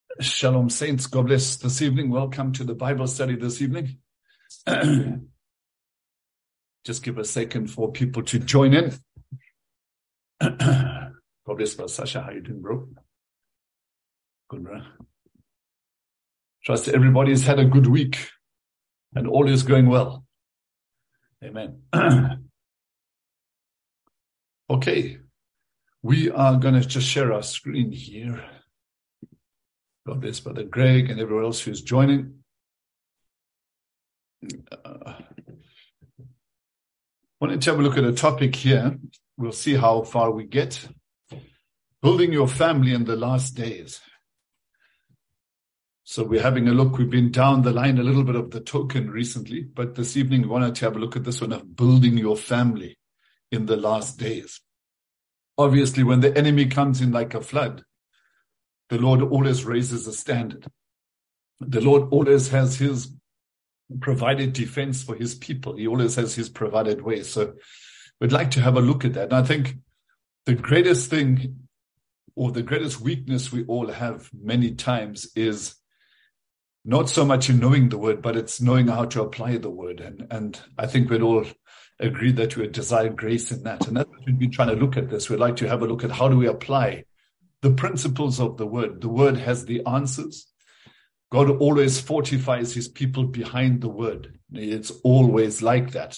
Shalom, saints. God bless this evening. Welcome to the Bible study this evening. Just give a second for people to join in. God bless, Sasha. How you doing, bro? Good, bro. Trust everybody's had a good week and all is going well. Amen. Okay. We are going to just share our screen here. God bless Brother Greg and everyone else who's joining. Wanted to have a look at a topic here. We'll see how far we get. Building your family in the last days. So we're having a look. We've been down the line a little bit of the token recently, but this evening we wanted to have a look at this one of building your family in the last days. Obviously, when the enemy comes in like a flood, the Lord always raises a standard. The Lord always has his provided defense for his people. He always has his provided way. So we'd like to have a look at that. And I think the greatest thing or the greatest weakness we all have many times is not so much in knowing the word, but it's knowing how to apply the word. And I think we'd all agree that we desire grace in that. And that's what we've been trying to look at this. We'd like to have a look at how do we apply the principles of the word. The word has the answers. God always fortifies his people behind the word. It's always like that.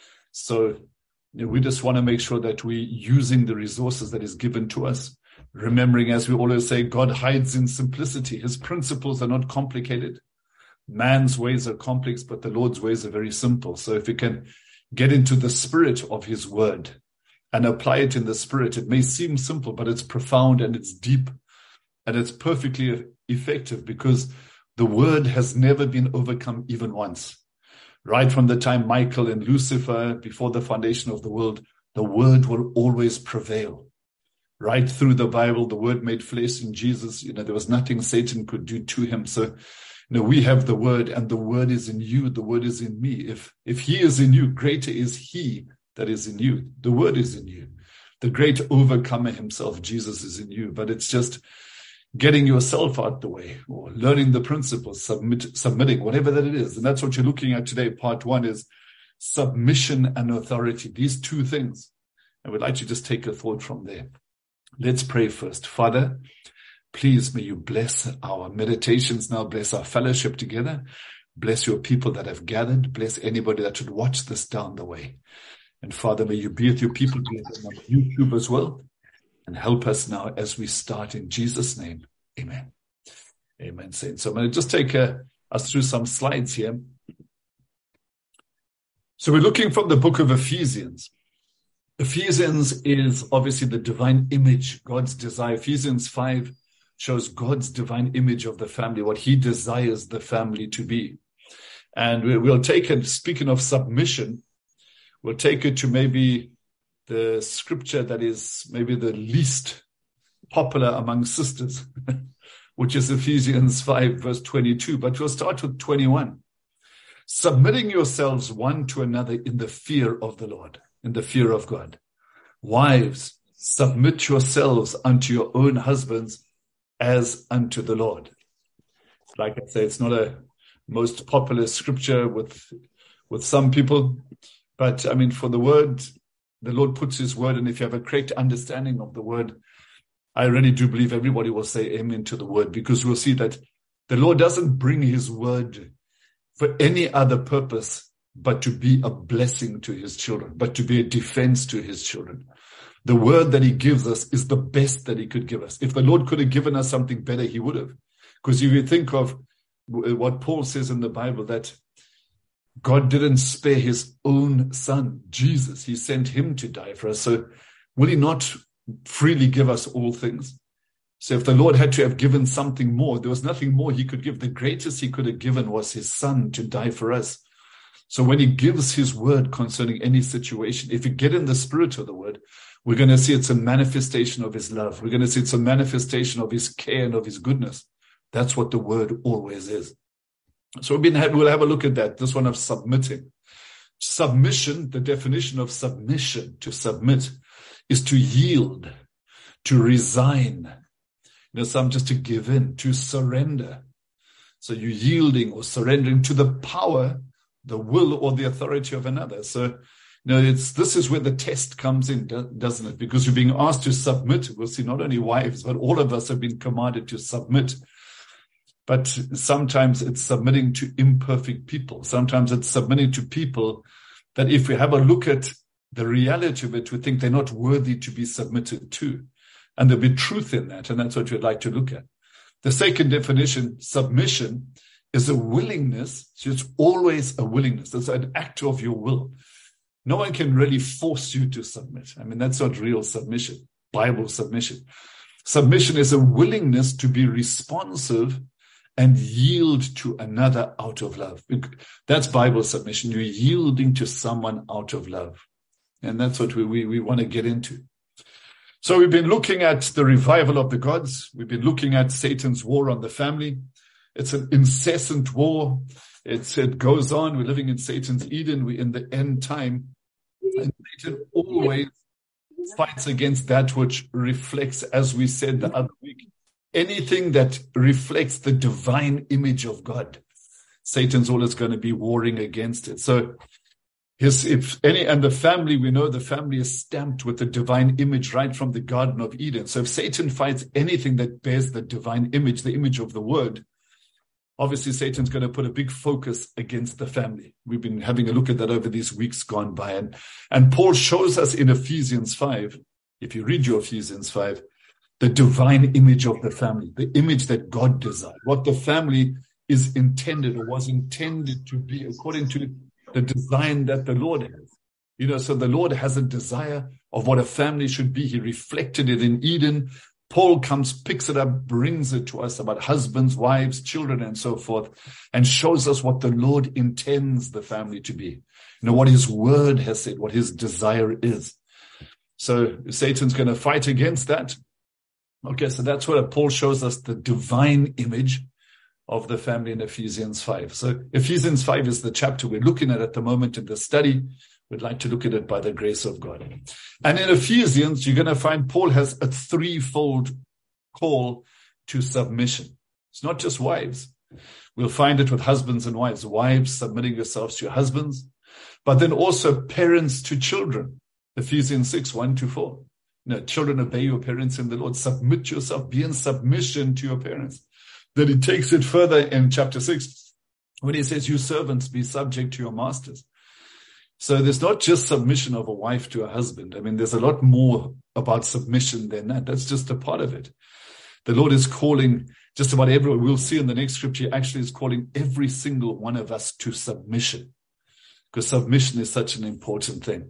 So we just want to make sure that we're using the resources that is given to us. Remembering, as we always say, God hides in simplicity. His principles are not complicated. Man's ways are complex, but the Lord's ways are very simple. So if we can get into the spirit of his word and apply it in the spirit, it may seem simple, but it's profound and it's deep and it's perfectly effective because the word has never been overcome even once. Right from the time Michael and Lucifer, before the foundation of the world, the word will always prevail. Right through the Bible, the word made flesh in Jesus, there was nothing Satan could do to him. So, we have the word and the word is in you. The word is in me. If he is in you, greater is he that is in you. The word is in you. The great overcomer himself, Jesus, is in you. But it's just getting yourself out the way or learning the principles, submitting, whatever that it is. And that's what you're looking at today. Part one is submission and authority. These two things. And we'd like to just take a thought from there. Let's pray first. Father, please may you bless our meditations now, bless our fellowship together, bless your people that have gathered, bless anybody that should watch this down the way. And Father, may you be with your people on YouTube as well, and help us now as we start in Jesus' name. Amen. Amen, saints. So I'm going to just take us through some slides here. So we're looking from the book of Ephesians. Ephesians is obviously the divine image, God's desire. Ephesians 5 shows God's divine image of the family, what he desires the family to be. And we'll take it, speaking of submission, we'll take it to maybe the scripture that is maybe the least popular among sisters, which is Ephesians 5 verse 22. But we'll start with 21. Submitting yourselves one to another in the fear of the Lord. In the fear of God. Wives, submit yourselves unto your own husbands as unto the Lord. Like I say, it's not a most popular scripture with some people, but I mean, for the word, the Lord puts his word, and if you have a correct understanding of the word, I really do believe everybody will say amen to the word, because we'll see that the Lord doesn't bring his word for any other purpose but to be a blessing to his children, but to be a defense to his children. The word that he gives us is the best that he could give us. If the Lord could have given us something better, he would have. Because if you think of what Paul says in the Bible, that God didn't spare his own son, Jesus. He sent him to die for us. So will he not freely give us all things? So if the Lord had to have given something more, there was nothing more he could give. The greatest he could have given was his son to die for us. So when he gives his word concerning any situation, if you get in the spirit of the word, we're going to see it's a manifestation of his love. We're going to see it's a manifestation of his care and of his goodness. That's what the word always is. So we'll have a look at that, this one of submitting. Submission, the definition of submission, to submit, is to yield, to resign. Some just to give in, to surrender. So you're yielding or surrendering to the power, the will, or the authority of another. So, this is where the test comes in, doesn't it? Because you're being asked to submit. We'll see not only wives, but all of us have been commanded to submit. But sometimes it's submitting to imperfect people. Sometimes it's submitting to people that if we have a look at the reality of it, we think they're not worthy to be submitted to. And there'll be truth in that. And that's what we'd like to look at. The second definition, submission, is a willingness. So it's always a willingness. It's an act of your will. No one can really force you to submit. I mean, that's not real submission, Bible submission. Submission is a willingness to be responsive and yield to another out of love. That's Bible submission. You're yielding to someone out of love. And that's what we want to get into. So we've been looking at the revival of the gods. We've been looking at Satan's war on the family. It's an incessant war. It goes on. We're living in Satan's Eden. We're in the end time. And Satan always fights against that which reflects, as we said the other week, anything that reflects the divine image of God. Satan's always going to be warring against it. So and the family, we know the family is stamped with the divine image right from the Garden of Eden. So if Satan fights anything that bears the divine image, the image of the word, obviously Satan's going to put a big focus against the family. We've been having a look at that over these weeks gone by. And Paul shows us in Ephesians 5, if you read your Ephesians 5, the divine image of the family, the image that God desired, what the family is intended or was intended to be according to the design that the Lord has. So the Lord has a desire of what a family should be. He reflected it in Eden. Paul picks it up, brings it to us about husbands, wives, children, and so forth, and shows us what the Lord intends the family to be. What his word has said, what his desire is. So Satan's going to fight against that. Okay, so that's where Paul shows us the divine image of the family in Ephesians 5. So Ephesians 5 is the chapter we're looking at the moment in the study. We'd like to look at it by the grace of God. And in Ephesians, you're going to find Paul has a threefold call to submission. It's not just wives. We'll find it with husbands and wives. Wives submitting yourselves to your husbands, but then also parents to children. Ephesians 6, 1-4. Children, obey your parents in the Lord. Submit yourself. Be in submission to your parents. Then he takes it further in chapter 6 when he says, you servants, be subject to your masters. So there's not just submission of a wife to a husband. I mean, there's a lot more about submission than that. That's just a part of it. The Lord is calling just about everyone. We'll see in the next scripture, he actually is calling every single one of us to submission, because submission is such an important thing.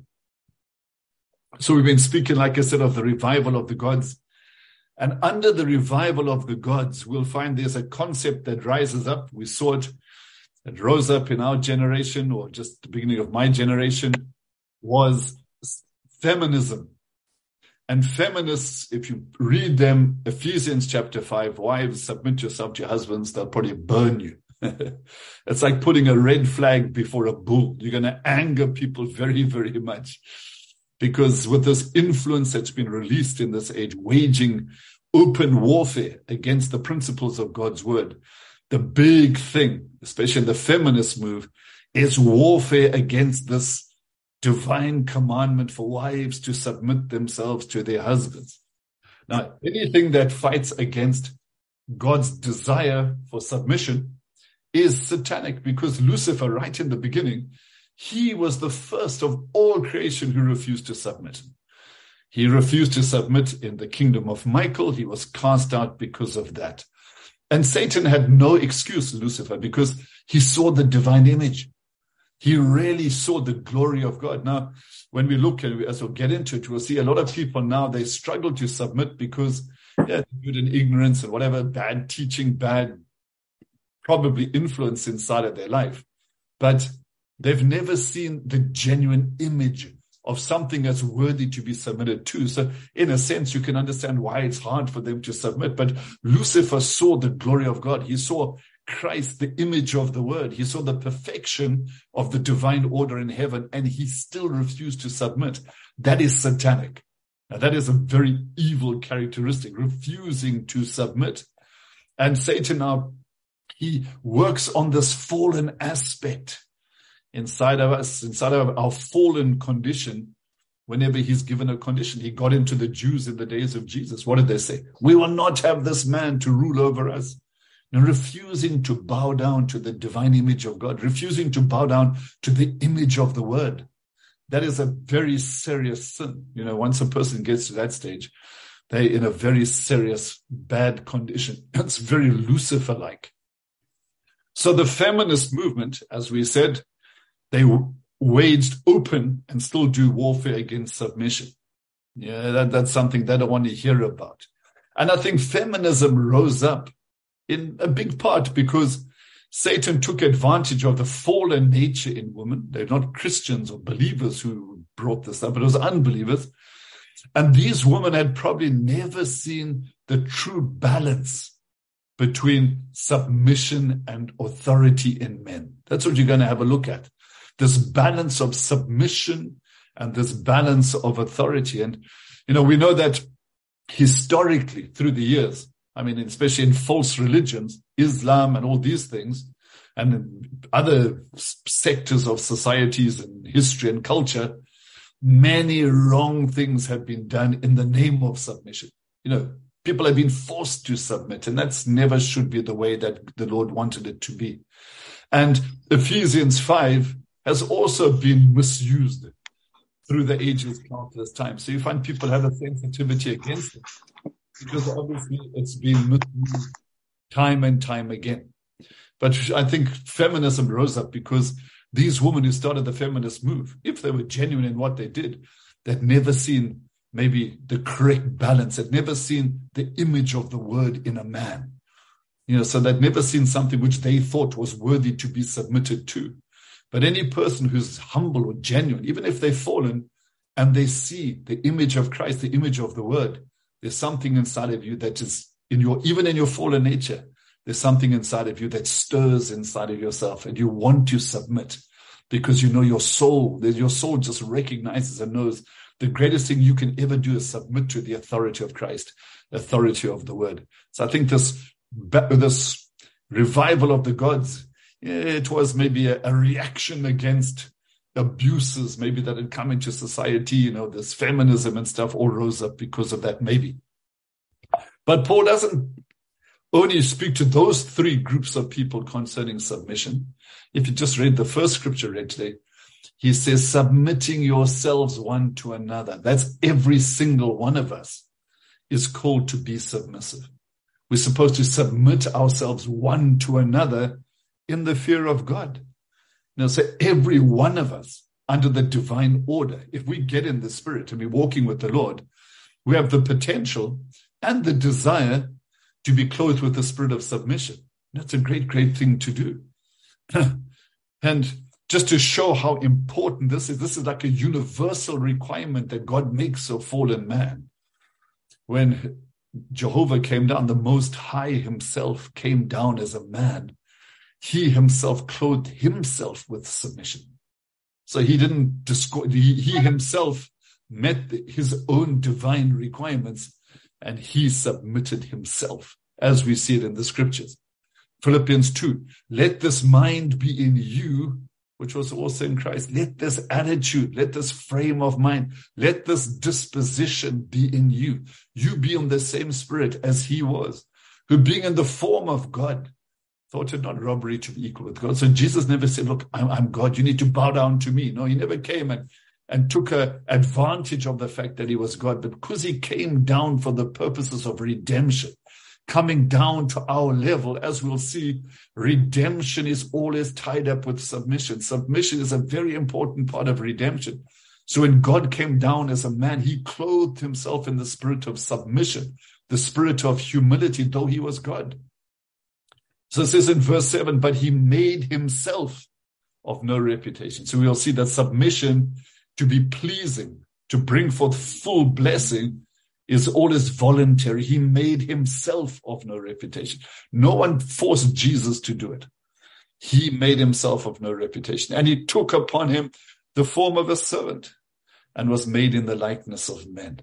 So we've been speaking, like I said, of the revival of the gods. And under the revival of the gods, we'll find there's a concept that rises up. We saw it. It rose up in our generation, or just the beginning of my generation, was feminism. And feminists, if you read them, Ephesians chapter 5, wives, submit yourself to your husbands, they'll probably burn you. It's like putting a red flag before a bull. You're going to anger people very, very much. Because with this influence that's been released in this age, waging open warfare against the principles of God's word, the big thing, especially in the feminist move, is warfare against this divine commandment for wives to submit themselves to their husbands. Now, anything that fights against God's desire for submission is satanic, because Lucifer, right in the beginning, he was the first of all creation who refused to submit. He refused to submit in the kingdom of Michael. He was cast out because of that. And Satan had no excuse, Lucifer, because he saw the divine image. He really saw the glory of God. Now, when we look, and as we'll get into it, we'll see a lot of people now, they struggle to submit because they're good in ignorance and whatever, bad teaching, bad probably influence inside of their life. But they've never seen the genuine image of something that's worthy to be submitted to. So in a sense, you can understand why it's hard for them to submit. But Lucifer saw the glory of God. He saw Christ, the image of the word. He saw the perfection of the divine order in heaven, and he still refused to submit. That is satanic. Now, that is a very evil characteristic, refusing to submit. And Satan now, he works on this fallen aspect inside of us, inside of our fallen condition. Whenever he's given a condition, he got into the Jews in the days of Jesus. What did they say? We will not have this man to rule over us. And refusing to bow down to the divine image of God, refusing to bow down to the image of the Word. That is a very serious sin. Once a person gets to that stage, they're in a very serious, bad condition. It's very Lucifer-like. So the feminist movement, as we said, they waged open and still do warfare against submission. That's something they don't want to hear about. And I think feminism rose up in a big part because Satan took advantage of the fallen nature in women. They're not Christians or believers who brought this up, but it was unbelievers. And these women had probably never seen the true balance between submission and authority in men. That's what you're going to have a look at. This balance of submission and this balance of authority. And, we know that historically through the years, especially in false religions, Islam and all these things, and in other sectors of societies and history and culture, many wrong things have been done in the name of submission. People have been forced to submit, and that's never should be the way that the Lord wanted it to be. And Ephesians 5 has also been misused through the ages countless times. So you find people have a sensitivity against it because obviously it's been misused time and time again. But I think feminism rose up because these women who started the feminist move, if they were genuine in what they did, they'd never seen maybe the correct balance. They'd never seen the image of the Word in a man. So they'd never seen something which they thought was worthy to be submitted to. But any person who's humble or genuine, even if they've fallen and they see the image of Christ, the image of the Word, there's something inside of you that is even in your fallen nature, there's something inside of you that stirs inside of yourself and you want to submit because your soul just recognizes and knows the greatest thing you can ever do is submit to the authority of Christ, the authority of the Word. So I think this revival of the gods, it was maybe a reaction against abuses maybe that had come into society, this feminism and stuff all rose up because of that maybe. But Paul doesn't only speak to those three groups of people concerning submission. If you just read the first scripture read today, he says, submitting yourselves one to another. That's every single one of us is called to be submissive. We're supposed to submit ourselves one to another in the fear of God. So every one of us under the divine order, if we get in the Spirit and we're walking with the Lord, we have the potential and the desire to be clothed with the spirit of submission. That's a great, great thing to do. And just to show how important this is like a universal requirement that God makes of fallen man. When Jehovah came down, the Most High himself came down as a man. He himself clothed himself with submission. So he didn't discord, he himself met his own divine requirements and he submitted himself, as we see it in the scriptures. Philippians 2, let this mind be in you, which was also in Christ. Let this attitude, let this frame of mind, let this disposition be in you. You be in the same spirit as he was, who being in the form of God, thought it not robbery to be equal with God. So Jesus never said, look, I'm God, you need to bow down to me. No, he never came and took advantage of the fact that he was God, but because he came down for the purposes of redemption, coming down to our level, as we'll see, redemption is always tied up with submission. Submission is a very important part of redemption. So when God came down as a man, he clothed himself in the spirit of submission, the spirit of humility, though he was God. So it says in verse 7, but he made himself of no reputation. So we'll see that submission to be pleasing, to bring forth full blessing, is always voluntary. He made himself of no reputation. No one forced Jesus to do it. He made himself of no reputation. And he took upon him the form of a servant and was made in the likeness of men.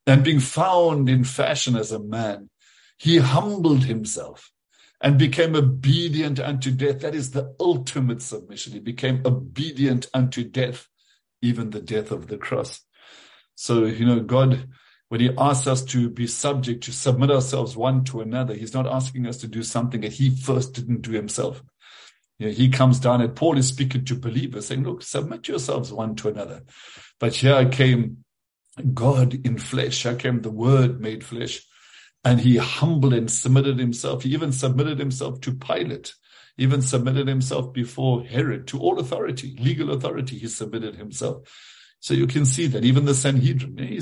And being found in fashion as a man, he humbled himself and became obedient unto death. That is the ultimate submission. He became obedient unto death, even the death of the cross. So, God, when he asks us to be subject, to submit ourselves one to another, he's not asking us to do something that he first didn't do himself. He comes down, and Paul is speaking to believers, saying, look, submit yourselves one to another. But here came God in flesh. Here came the Word made flesh. And he humbled and submitted himself. He even submitted himself to Pilate. Even submitted himself before Herod, to all authority, legal authority. He submitted himself. So you can see that even the Sanhedrin, he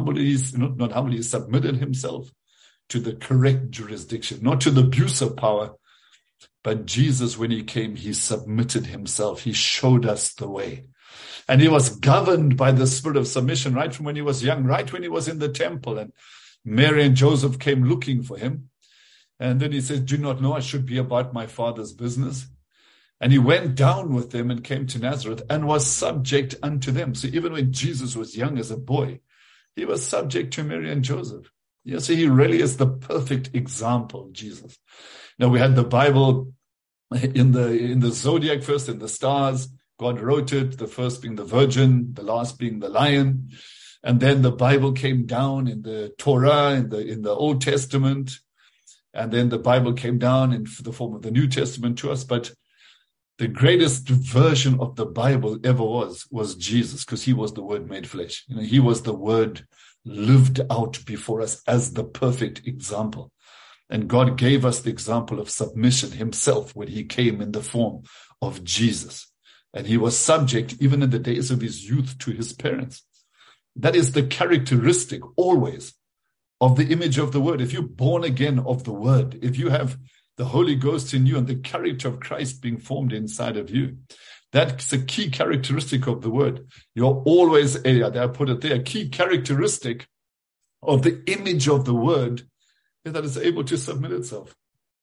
submitted himself to the correct jurisdiction, not to the abuse of power. But Jesus, when he came, he submitted himself. He showed us the way. And he was governed by the spirit of submission right from when he was young, right when he was in the temple. And Mary and Joseph came looking for him. And then he says, do you not know I should be about my Father's business? And he went down with them and came to Nazareth and was subject unto them. So even when Jesus was young as a boy, he was subject to Mary and Joseph. So he really is the perfect example, Jesus. Now we had the Bible in the zodiac first, in the stars. God wrote it, the first being the virgin, the last being the lion. And then the Bible came down in the Torah, in the Old Testament. And then the Bible came down in the form of the New Testament to us. But the greatest version of the Bible ever was Jesus, because he was the Word made flesh. He was the Word lived out before us as the perfect example. And God gave us the example of submission himself when he came in the form of Jesus. And he was subject, even in the days of his youth, to his parents. That is the characteristic always of the image of the Word. If you're born again of the Word, if you have the Holy Ghost in you and the character of Christ being formed inside of you, that's a key characteristic of the Word. You're always, I put it there, a key characteristic of the image of the Word is that it's able to submit itself.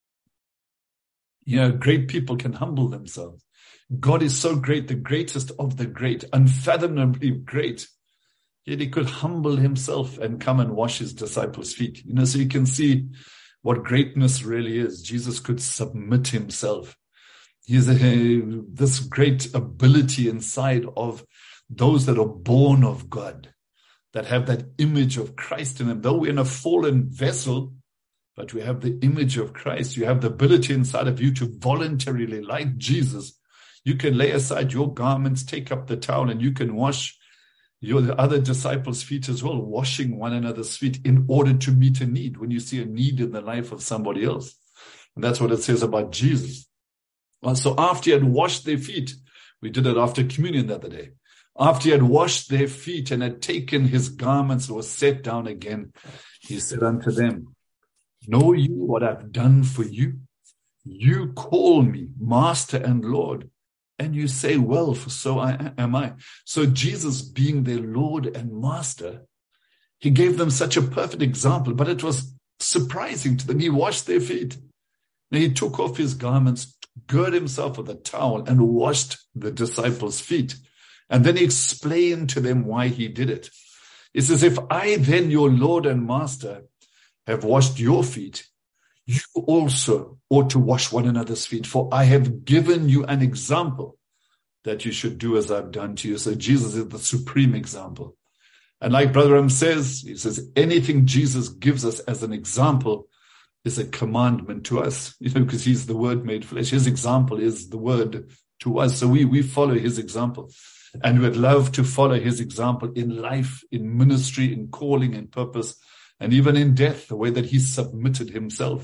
Great people can humble themselves. God is so great, the greatest of the great, unfathomably great. Yet he could humble himself and come and wash his disciples' feet. So you can see what greatness really is. Jesus could submit himself. He has this great ability inside of those that are born of God, that have that image of Christ in them. Though we're in a fallen vessel, but we have the image of Christ. You have the ability inside of you to voluntarily, like Jesus, you can lay aside your garments, take up the towel, and you can wash your other disciples' feet as well, washing one another's feet in order to meet a need when you see a need in the life of somebody else. And that's what it says about Jesus. Well, so after he had washed their feet, we did it after communion the other day. After he had washed their feet and had taken his garments and was set down again, he said unto them, know you what I've done for you? You call me Master and Lord, and you say, well, for so am I. So Jesus, being their Lord and Master, he gave them such a perfect example, but it was surprising to them. He washed their feet. And he took off his garments, girded himself with a towel, and washed the disciples' feet. And then he explained to them why he did it. He says, if I then, your Lord and Master, have washed your feet, you also ought to wash one another's feet, for I have given you an example that you should do as I've done to you. So Jesus is the supreme example. And like Brother Ram says, he says, anything Jesus gives us as an example is a commandment to us, because he's the Word made flesh. His example is the Word to us. So we follow his example. And we would love to follow his example in life, in ministry, in calling, in purpose, and even in death, the way that he submitted himself.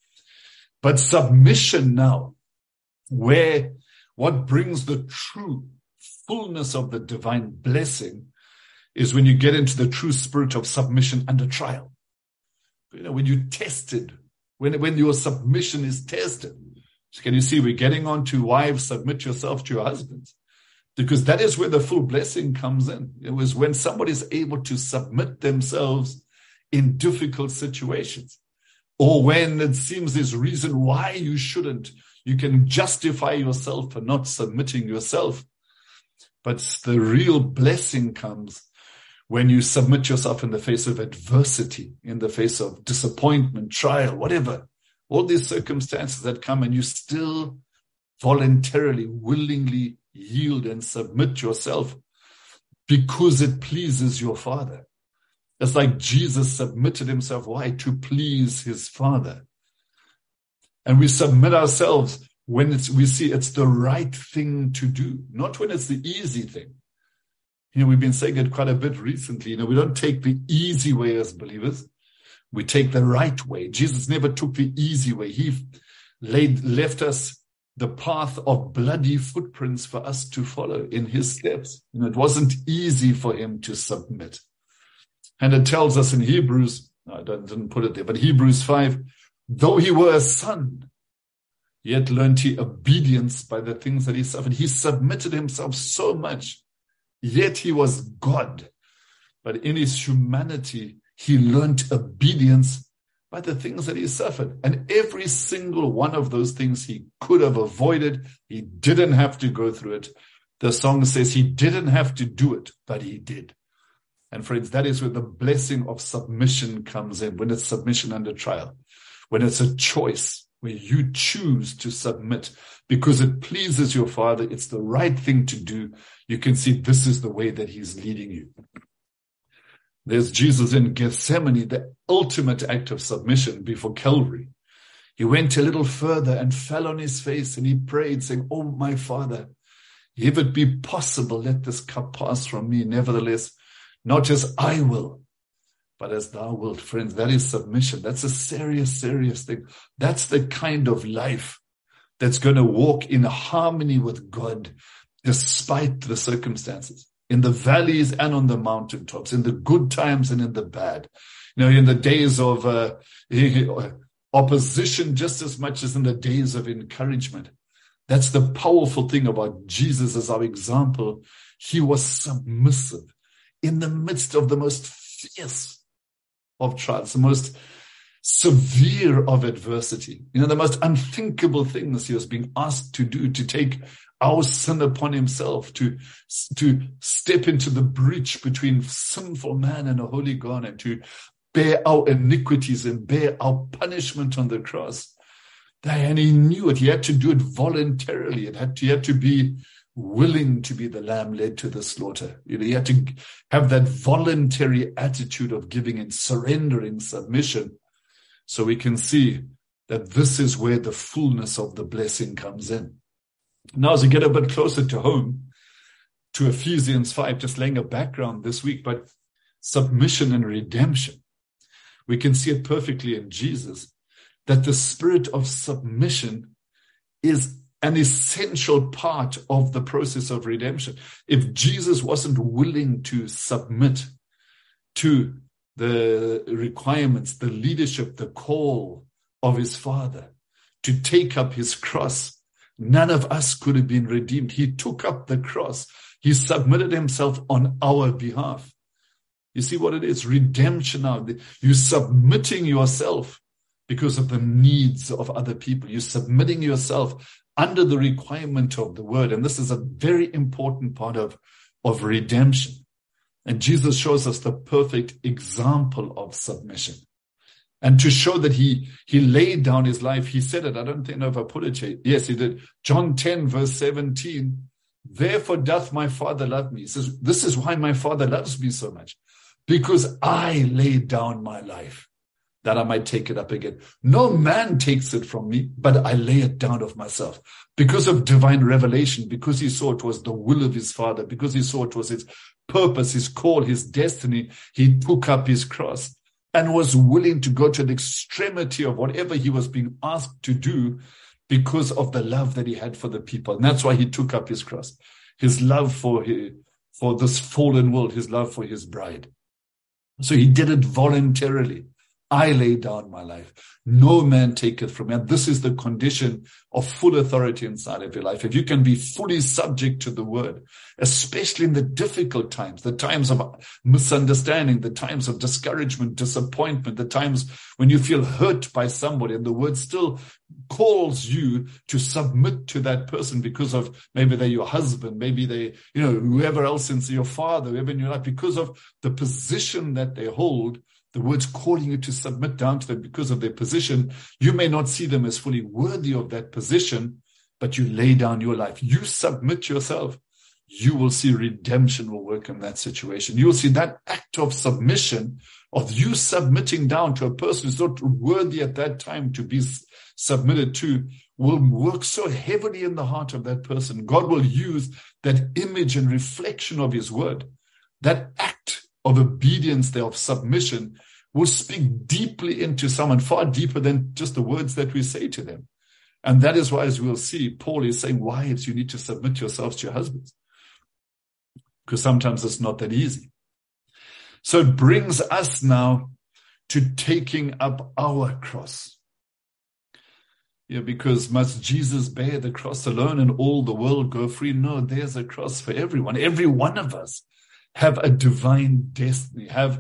But submission now, where what brings the true fullness of the divine blessing is when you get into the true spirit of submission under trial. When you tested, when your submission is tested. So can you see, we're getting on to wives, submit yourself to your husbands, because that is where the full blessing comes in. It was when somebody is able to submit themselves in difficult situations, or when it seems there's reason why you shouldn't. You can justify yourself for not submitting yourself. But the real blessing comes when you submit yourself in the face of adversity, in the face of disappointment, trial, whatever, all these circumstances that come, and you still voluntarily, willingly yield and submit yourself because it pleases your Father. It's like Jesus submitted himself. Why? To please his Father. And we submit ourselves when we see it's the right thing to do, not when it's the easy thing. We've been saying it quite a bit recently. We don't take the easy way as believers. We take the right way. Jesus never took the easy way. He left us the path of bloody footprints for us to follow in his steps. It wasn't easy for him to submit. And it tells us in Hebrews, I didn't put it there, but Hebrews 5, though he were a son, yet learned he obedience by the things that he suffered. He submitted himself so much, yet he was God. But in his humanity, he learned obedience by the things that he suffered. And every single one of those things he could have avoided. He didn't have to go through it. The song says he didn't have to do it, but he did. And friends, that is where the blessing of submission comes in, when it's submission under trial, when it's a choice, where you choose to submit because it pleases your Father. It's the right thing to do. You can see this is the way that he's leading you. There's Jesus in Gethsemane, the ultimate act of submission before Calvary. He went a little further and fell on his face and he prayed, saying, "Oh, my Father, if it be possible, let this cup pass from me. Nevertheless, not as I will, but as thou wilt." Friends, that is submission. That's a serious, serious thing. That's the kind of life that's going to walk in harmony with God despite the circumstances, in the valleys and on the mountaintops, in the good times and in the bad. In the days of opposition just as much as in the days of encouragement. That's the powerful thing about Jesus as our example. He was submissive in the midst of the most fierce of trials, the most severe of adversity, the most unthinkable things he was being asked to do, to take our sin upon himself, to step into the breach between sinful man and a holy God, and to bear our iniquities and bear our punishment on the cross. And he knew it. He had to do it voluntarily. He had to be willing to be the lamb led to the slaughter. He had to have that voluntary attitude of giving and surrendering, submission. So we can see that this is where the fullness of the blessing comes in. Now, as we get a bit closer to home, to Ephesians 5, just laying a background this week, but submission and redemption, we can see it perfectly in Jesus, that the spirit of submission is an essential part of the process of redemption. If Jesus wasn't willing to submit to the requirements, the leadership, the call of his Father, to take up his cross, none of us could have been redeemed. He took up the cross. He submitted himself on our behalf. You see what it is? Redemption now. You're submitting yourself because of the needs of other people. You're submitting yourself under the requirement of the word. And this is a very important part of redemption. And Jesus shows us the perfect example of submission. And to show that he laid down his life, he said it. I don't know if I put it here. Yes, he did. John 10, verse 17. Therefore doth my Father love me. He says, this is why my Father loves me so much. Because I laid down my life, that I might take it up again. No man takes it from me, but I lay it down of myself. Because of divine revelation, because he saw it was the will of his Father, because he saw it was his purpose, his call, his destiny, he took up his cross and was willing to go to the extremity of whatever he was being asked to do because of the love that he had for the people. And that's why he took up his cross, his love for this fallen world, his love for his bride. So he did it voluntarily. I lay down my life. No man taketh from me. And this is the condition of full authority inside of your life. If you can be fully subject to the word, especially in the difficult times, the times of misunderstanding, the times of discouragement, disappointment, the times when you feel hurt by somebody and the word still calls you to submit to that person because of maybe they're your husband, maybe they, whoever else is your father, whoever in your life, because of the position that they hold. The word's calling you to submit down to them because of their position. You may not see them as fully worthy of that position, but you lay down your life. You submit yourself. You will see redemption will work in that situation. You will see that act of submission, of you submitting down to a person who's not worthy at that time to be submitted to, will work so heavily in the heart of that person. God will use that image and reflection of his word. That act of obedience there, of submission, will speak deeply into someone, far deeper than just the words that we say to them. And that is why, as we'll see, Paul is saying, wives, you need to submit yourselves to your husbands. Because sometimes it's not that easy. So it brings us now to taking up our cross. Because must Jesus bear the cross alone and all the world go free? No, there's a cross for everyone. Every one of us have a divine destiny, have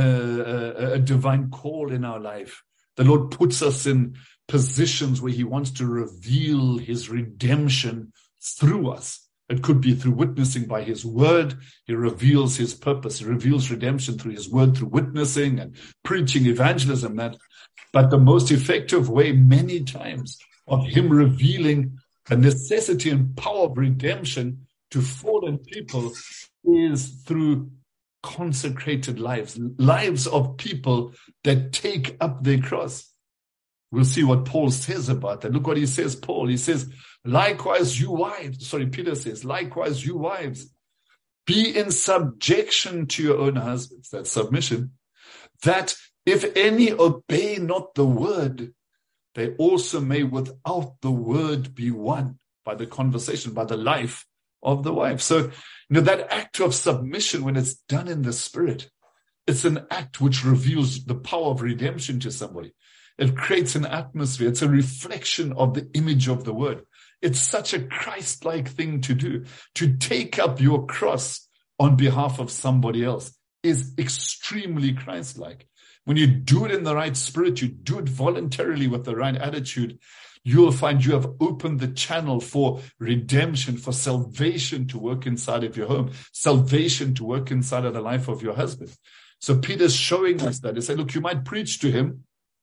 a divine call in our life. The Lord puts us in positions where he wants to reveal his redemption through us. It could be through witnessing by his word. He reveals his purpose. He reveals redemption through his word, through witnessing and preaching, evangelism, that. But the most effective way, many times, of him revealing the necessity and power of redemption to fallen people is through consecrated lives of people that take up their cross. We'll see what Paul says about that. Look what he says, Paul. He says, likewise you wives, Peter says, likewise you wives, be in subjection to your own husbands, that's submission, that if any obey not the word, they also may without the word be won by the conversation, by the life of the wife. So, that act of submission, when it's done in the spirit, it's an act which reveals the power of redemption to somebody. It creates an atmosphere. It's a reflection of the image of the word. It's such a Christ-like thing to do. To take up your cross on behalf of somebody else is extremely Christ-like. When you do it in the right spirit, you do it voluntarily with the right attitude, you'll find you have opened the channel for redemption, for salvation to work inside of your home, salvation to work inside of the life of your husband. So Peter's showing us that. He said, look, you might preach to him.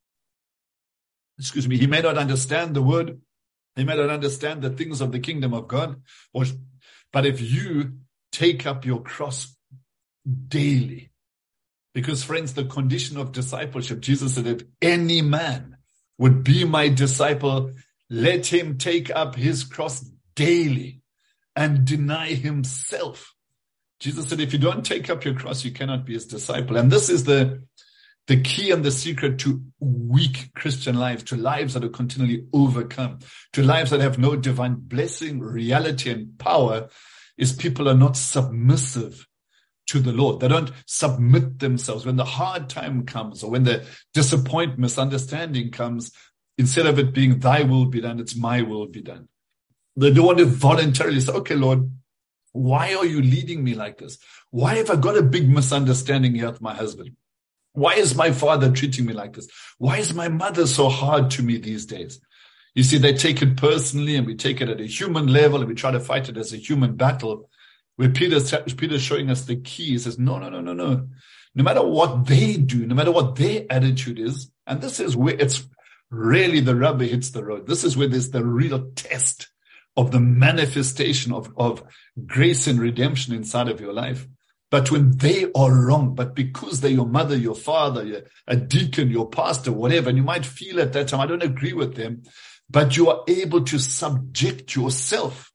He may not understand the word. He may not understand the things of the kingdom of God. But if you take up your cross daily, because friends, the condition of discipleship, Jesus said, if any man would be my disciple, let him take up his cross daily and deny himself. Jesus said, if you don't take up your cross, you cannot be his disciple. And this is the key and the secret to weak Christian lives, to lives that are continually overcome, to lives that have no divine blessing, reality, and power, is people are not submissive to the Lord. They don't submit themselves. When the hard time comes, or when the disappointment, misunderstanding comes, instead of it being thy will be done, it's my will be done. They don't want to voluntarily say, okay, Lord, why are you leading me like this? Why have I got a big misunderstanding here with my husband? Why is my father treating me like this? Why is my mother so hard to me these days? You see, they take it personally, and we take it at a human level, and we try to fight it as a human battle. Where Peter's showing us the key, he says, no. No matter what they do, no matter what their attitude is, and this is where it's really the rubber hits the road. This is where there's the real test of the manifestation of grace and redemption inside of your life. But when they are wrong, but because they're your mother, your father, a deacon, your pastor, whatever, and you might feel at that time, I don't agree with them, but you are able to submit yourself,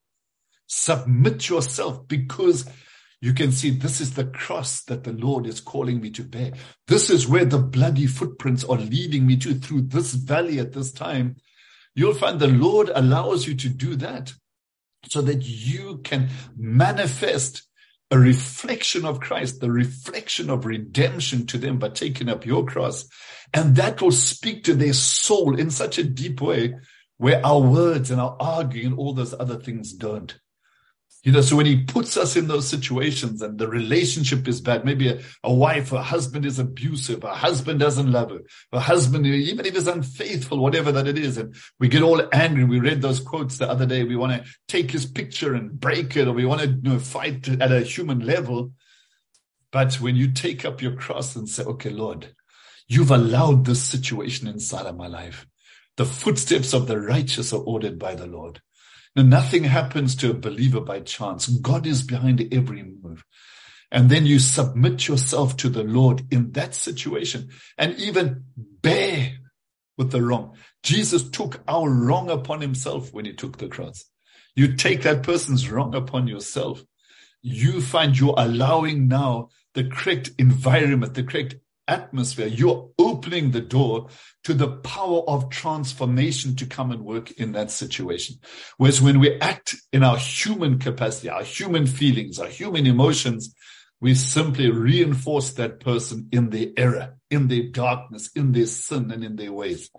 because you can see this is the cross that the Lord is calling me to bear. This is where the bloody footprints are leading me to, through this valley at this time. You'll find the Lord allows you to do that so that you can manifest a reflection of Christ, the reflection of redemption to them by taking up your cross. And that will speak to their soul in such a deep way where our words and our arguing and all those other things don't. So when he puts us in those situations and the relationship is bad, maybe a wife, a husband is abusive, a husband doesn't love her, a husband, even if he's unfaithful, whatever that it is, and we get all angry. We read those quotes the other day. We want to take his picture and break it, or we want to fight at a human level. But when you take up your cross and say, okay, Lord, you've allowed this situation inside of my life. The footsteps of the righteous are ordered by the Lord. Now, nothing happens to a believer by chance. God is behind every move. And then you submit yourself to the Lord in that situation and even bear with the wrong. Jesus took our wrong upon himself when he took the cross. You take that person's wrong upon yourself. You find you're allowing now the correct environment, the correct atmosphere. You're opening the door to the power of transformation to come and work in that situation. Whereas when we act in our human capacity, our human feelings, our human emotions, we simply reinforce that person in their error, in their darkness, in their sin, and in their ways.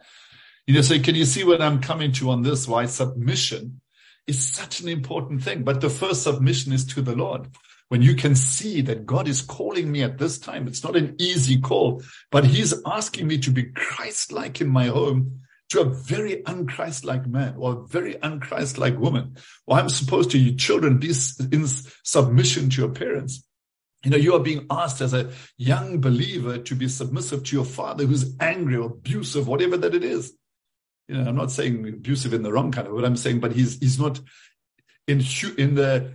So can you see what I'm coming to on this? Why submission is such an important thing. But the first submission is to the Lord. When you can see that God is calling me at this time, it's not an easy call, but he's asking me to be Christ-like in my home to a very un-Christ-like man or a very un-Christ-like woman. Or I'm supposed to, you children, be in submission to your parents. You are being asked as a young believer to be submissive to your father who's angry or abusive, whatever that it is. I'm not saying abusive in the wrong kind of way, I'm saying, but he's not in the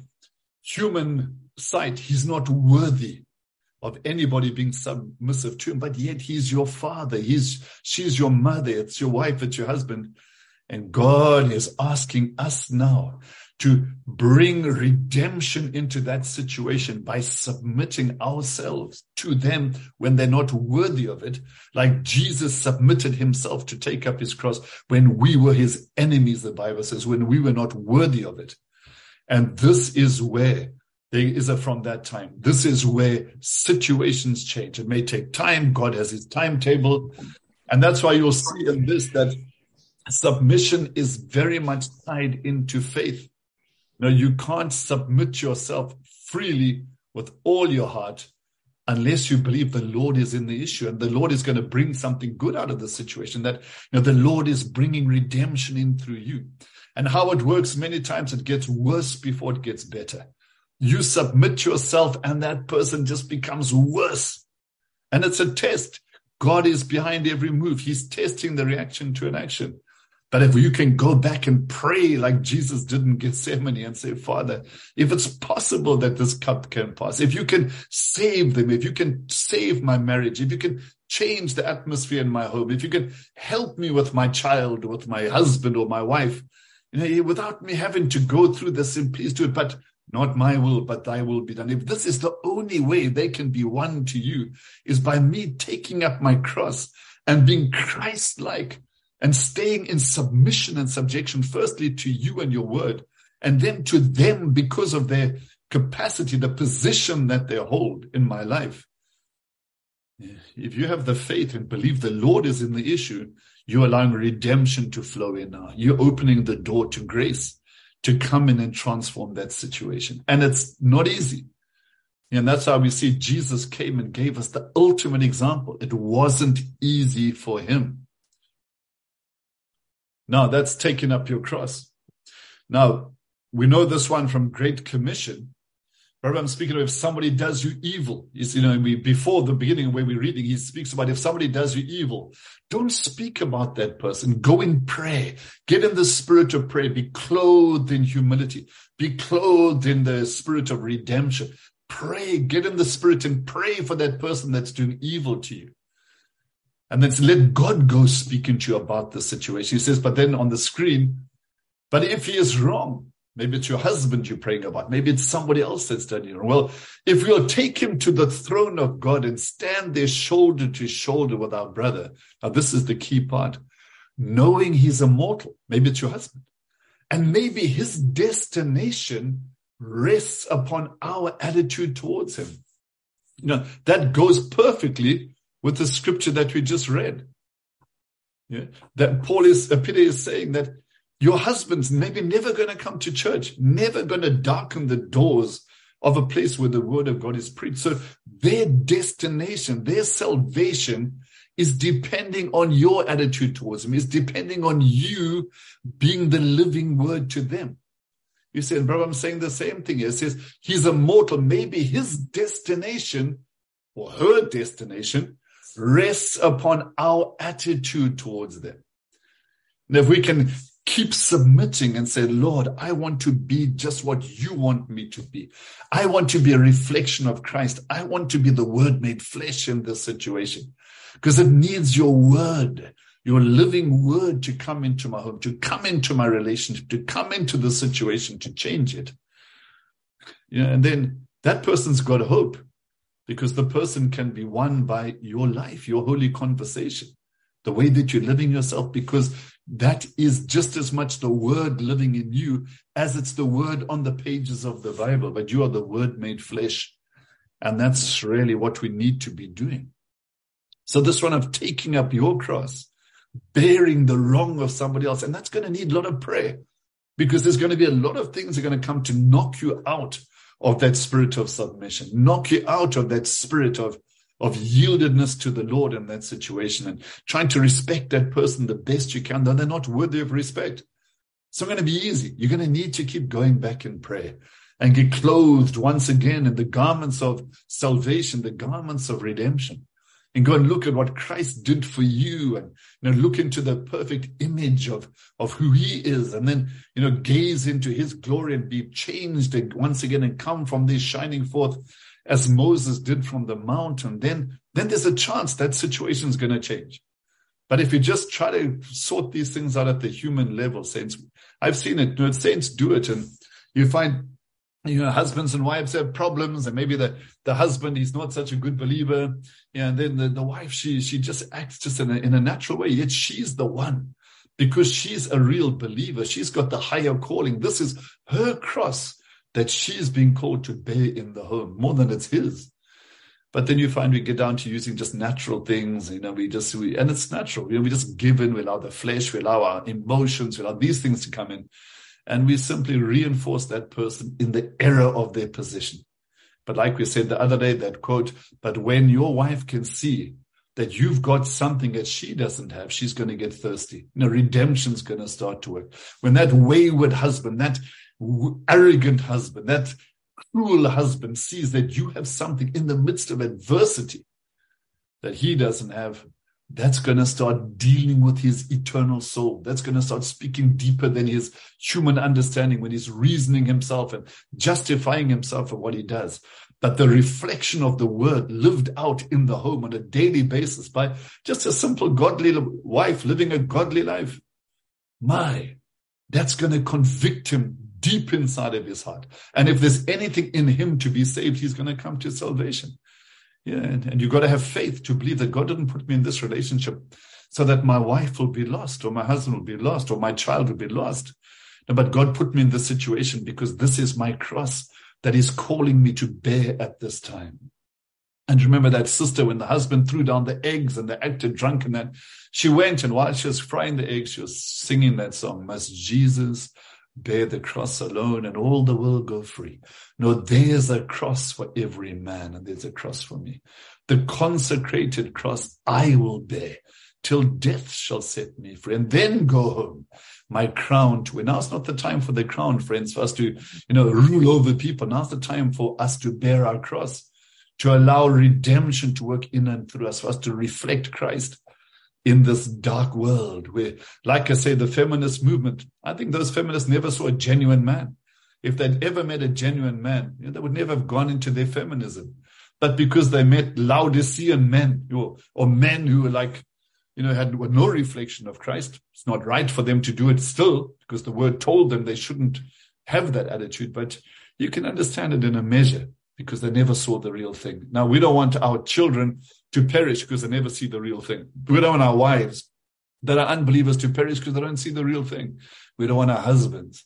human sight, he's not worthy of anybody being submissive to him, but yet he's your father, she's your mother, it's your wife, it's your husband. And God is asking us now to bring redemption into that situation by submitting ourselves to them when they're not worthy of it, like Jesus submitted himself to take up his cross when we were his enemies, the Bible says, when we were not worthy of it. And this is where from that time. This is where situations change. It may take time. God has his timetable. And that's why you'll see in this that submission is very much tied into faith. You can't submit yourself freely with all your heart unless you believe the Lord is in the issue and the Lord is going to bring something good out of the situation, that the Lord is bringing redemption in through you. And how it works, many times it gets worse before it gets better. You submit yourself and that person just becomes worse. And it's a test. God is behind every move. He's testing the reaction to an action. But if you can go back and pray like Jesus did in Gethsemane and say, Father, if it's possible that this cup can pass, if you can save them, if you can save my marriage, if you can change the atmosphere in my home, if you can help me with my child, with my husband or my wife, without me having to go through this, and please do it, but not my will, but thy will be done. If this is the only way they can be won to you, is by me taking up my cross and being Christ-like and staying in submission and subjection, firstly to you and your word, and then to them because of their capacity, the position that they hold in my life. If you have the faith and believe the Lord is in the issue, you're allowing redemption to flow in now. You're opening the door to grace to come in and transform that situation. And it's not easy. And that's how we see Jesus came and gave us the ultimate example. It wasn't easy for him. Now, that's taking up your cross. Now, we know this one from Great Commission. Remember, I'm speaking of if somebody does you evil. Before the beginning where we're reading, he speaks about if somebody does you evil, don't speak about that person. Go in prayer. Get in the spirit of prayer. Be clothed in humility. Be clothed in the spirit of redemption. Pray. Get in the spirit and pray for that person that's doing evil to you. And then let God go speaking to you about the situation. He says, but then on the screen, but if he is wrong, maybe it's your husband you're praying about. Maybe it's somebody else that's done you wrong. Well, if we'll take him to the throne of God and stand there shoulder to shoulder with our brother. Now, this is the key part. Knowing he's immortal. Maybe it's your husband. And maybe his destination rests upon our attitude towards him. That goes perfectly with the scripture that we just read. That Peter is saying that your husbands maybe never going to come to church, never going to darken the doors of a place where the word of God is preached. So their destination, their salvation is depending on your attitude towards him, is depending on you being the living word to them. You say, brother, I'm saying the same thing here. It says he's a mortal. Maybe his destination or her destination rests upon our attitude towards them. And if we can keep submitting and say, Lord, I want to be just what you want me to be. I want to be a reflection of Christ. I want to be the word made flesh in this situation, because it needs your word, your living word, to come into my home, to come into my relationship, to come into the situation, to change it. And then that person's got hope, because the person can be won by your life, your holy conversation, the way that you're living yourself, because that is just as much the word living in you as it's the word on the pages of the Bible. But you are the word made flesh. And that's really what we need to be doing. So this one of taking up your cross, bearing the wrong of somebody else, and that's going to need a lot of prayer, because there's going to be a lot of things that are going to come to knock you out of that spirit of submission, knock you out of that spirit of yieldedness to the Lord in that situation, and trying to respect that person the best you can, though they're not worthy of respect. It's not going to be easy. You're going to need to keep going back in prayer and get clothed once again in the garments of salvation, the garments of redemption, and go and look at what Christ did for you, and look into the perfect image of who he is, and then gaze into his glory and be changed once again and come from this shining forth as Moses did from the mountain. Then there's a chance that situation is going to change. But if you just try to sort these things out at the human level, saints, I've seen it. Saints do it, and you find husbands and wives have problems, and maybe the husband, he's not such a good believer, and then the wife, she just acts just in a natural way, yet she's the one, because she's a real believer. She's got the higher calling. This is her cross that she's being called to bear in the home, more than it's his. But then you find we get down to using just natural things, and it's natural. We just give in, we allow the flesh, we allow our emotions, we allow these things to come in. And we simply reinforce that person in the error of their position. But like we said the other day, that quote, but when your wife can see that you've got something that she doesn't have, she's going to get thirsty. Redemption's going to start to work. When that wayward husband, that arrogant husband, that cruel husband sees that you have something in the midst of adversity that he doesn't have, that's going to start dealing with his eternal soul. That's going to start speaking deeper than his human understanding when he's reasoning himself and justifying himself for what he does. But the reflection of the word lived out in the home on a daily basis by just a simple godly wife living a godly life, that's going to convict him deep inside of his heart. And if there's anything in him to be saved, he's going to come to salvation. And you've got to have faith to believe that God didn't put me in this relationship so that my wife will be lost, or my husband will be lost, or my child will be lost. No, but God put me in this situation because this is my cross that is calling me to bear at this time. And remember that sister, when the husband threw down the eggs and they acted drunk and that, she went, and while she was frying the eggs, she was singing that song, must Jesus bear the cross alone and all the world go free? No, there's a cross for every man, and there's a cross for me. The consecrated cross I will bear till death shall set me free, and then go home, my crown to win. Now's not the time for the crown, friends, for us to, rule over people. Now's the time for us to bear our cross, to allow redemption to work in and through us, for us to reflect Christ in this dark world where, like I say, the feminist movement, I think those feminists never saw a genuine man. If they'd ever met a genuine man, they would never have gone into their feminism. But because they met Laodicean men, or men who were like, had no reflection of Christ, it's not right for them to do it still, because the word told them they shouldn't have that attitude. But you can understand it in a measure, because they never saw the real thing. Now, we don't want our children to perish because they never see the real thing. We don't want our wives that are unbelievers to perish because they don't see the real thing. We don't want our husbands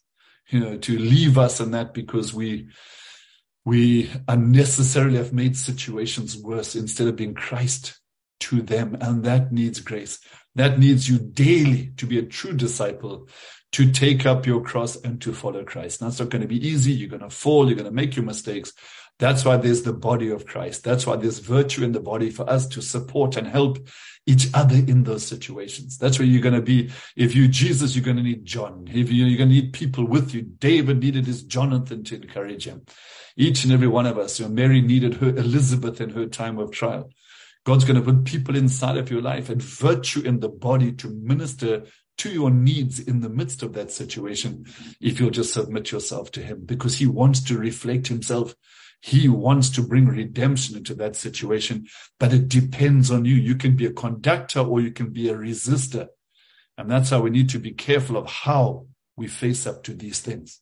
to leave us in that because we unnecessarily have made situations worse instead of being Christ to them. And that needs grace. That needs you daily to be a true disciple, to take up your cross and to follow Christ. Now, it's not going to be easy. You're going to fall. You're going to make your mistakes. That's why there's the body of Christ. That's why there's virtue in the body for us to support and help each other in those situations. That's where you're going to be. If you're Jesus, you're going to need John. If you're going to need people with you. David needed his Jonathan to encourage him. Each and every one of us. Mary needed her Elizabeth in her time of trial. God's going to put people inside of your life and virtue in the body to minister to your needs in the midst of that situation if you'll just submit yourself to him, because he wants to reflect himself. He wants to bring redemption into that situation, but it depends on you. You can be a conductor or you can be a resistor. And that's how we need to be careful of how we face up to these things.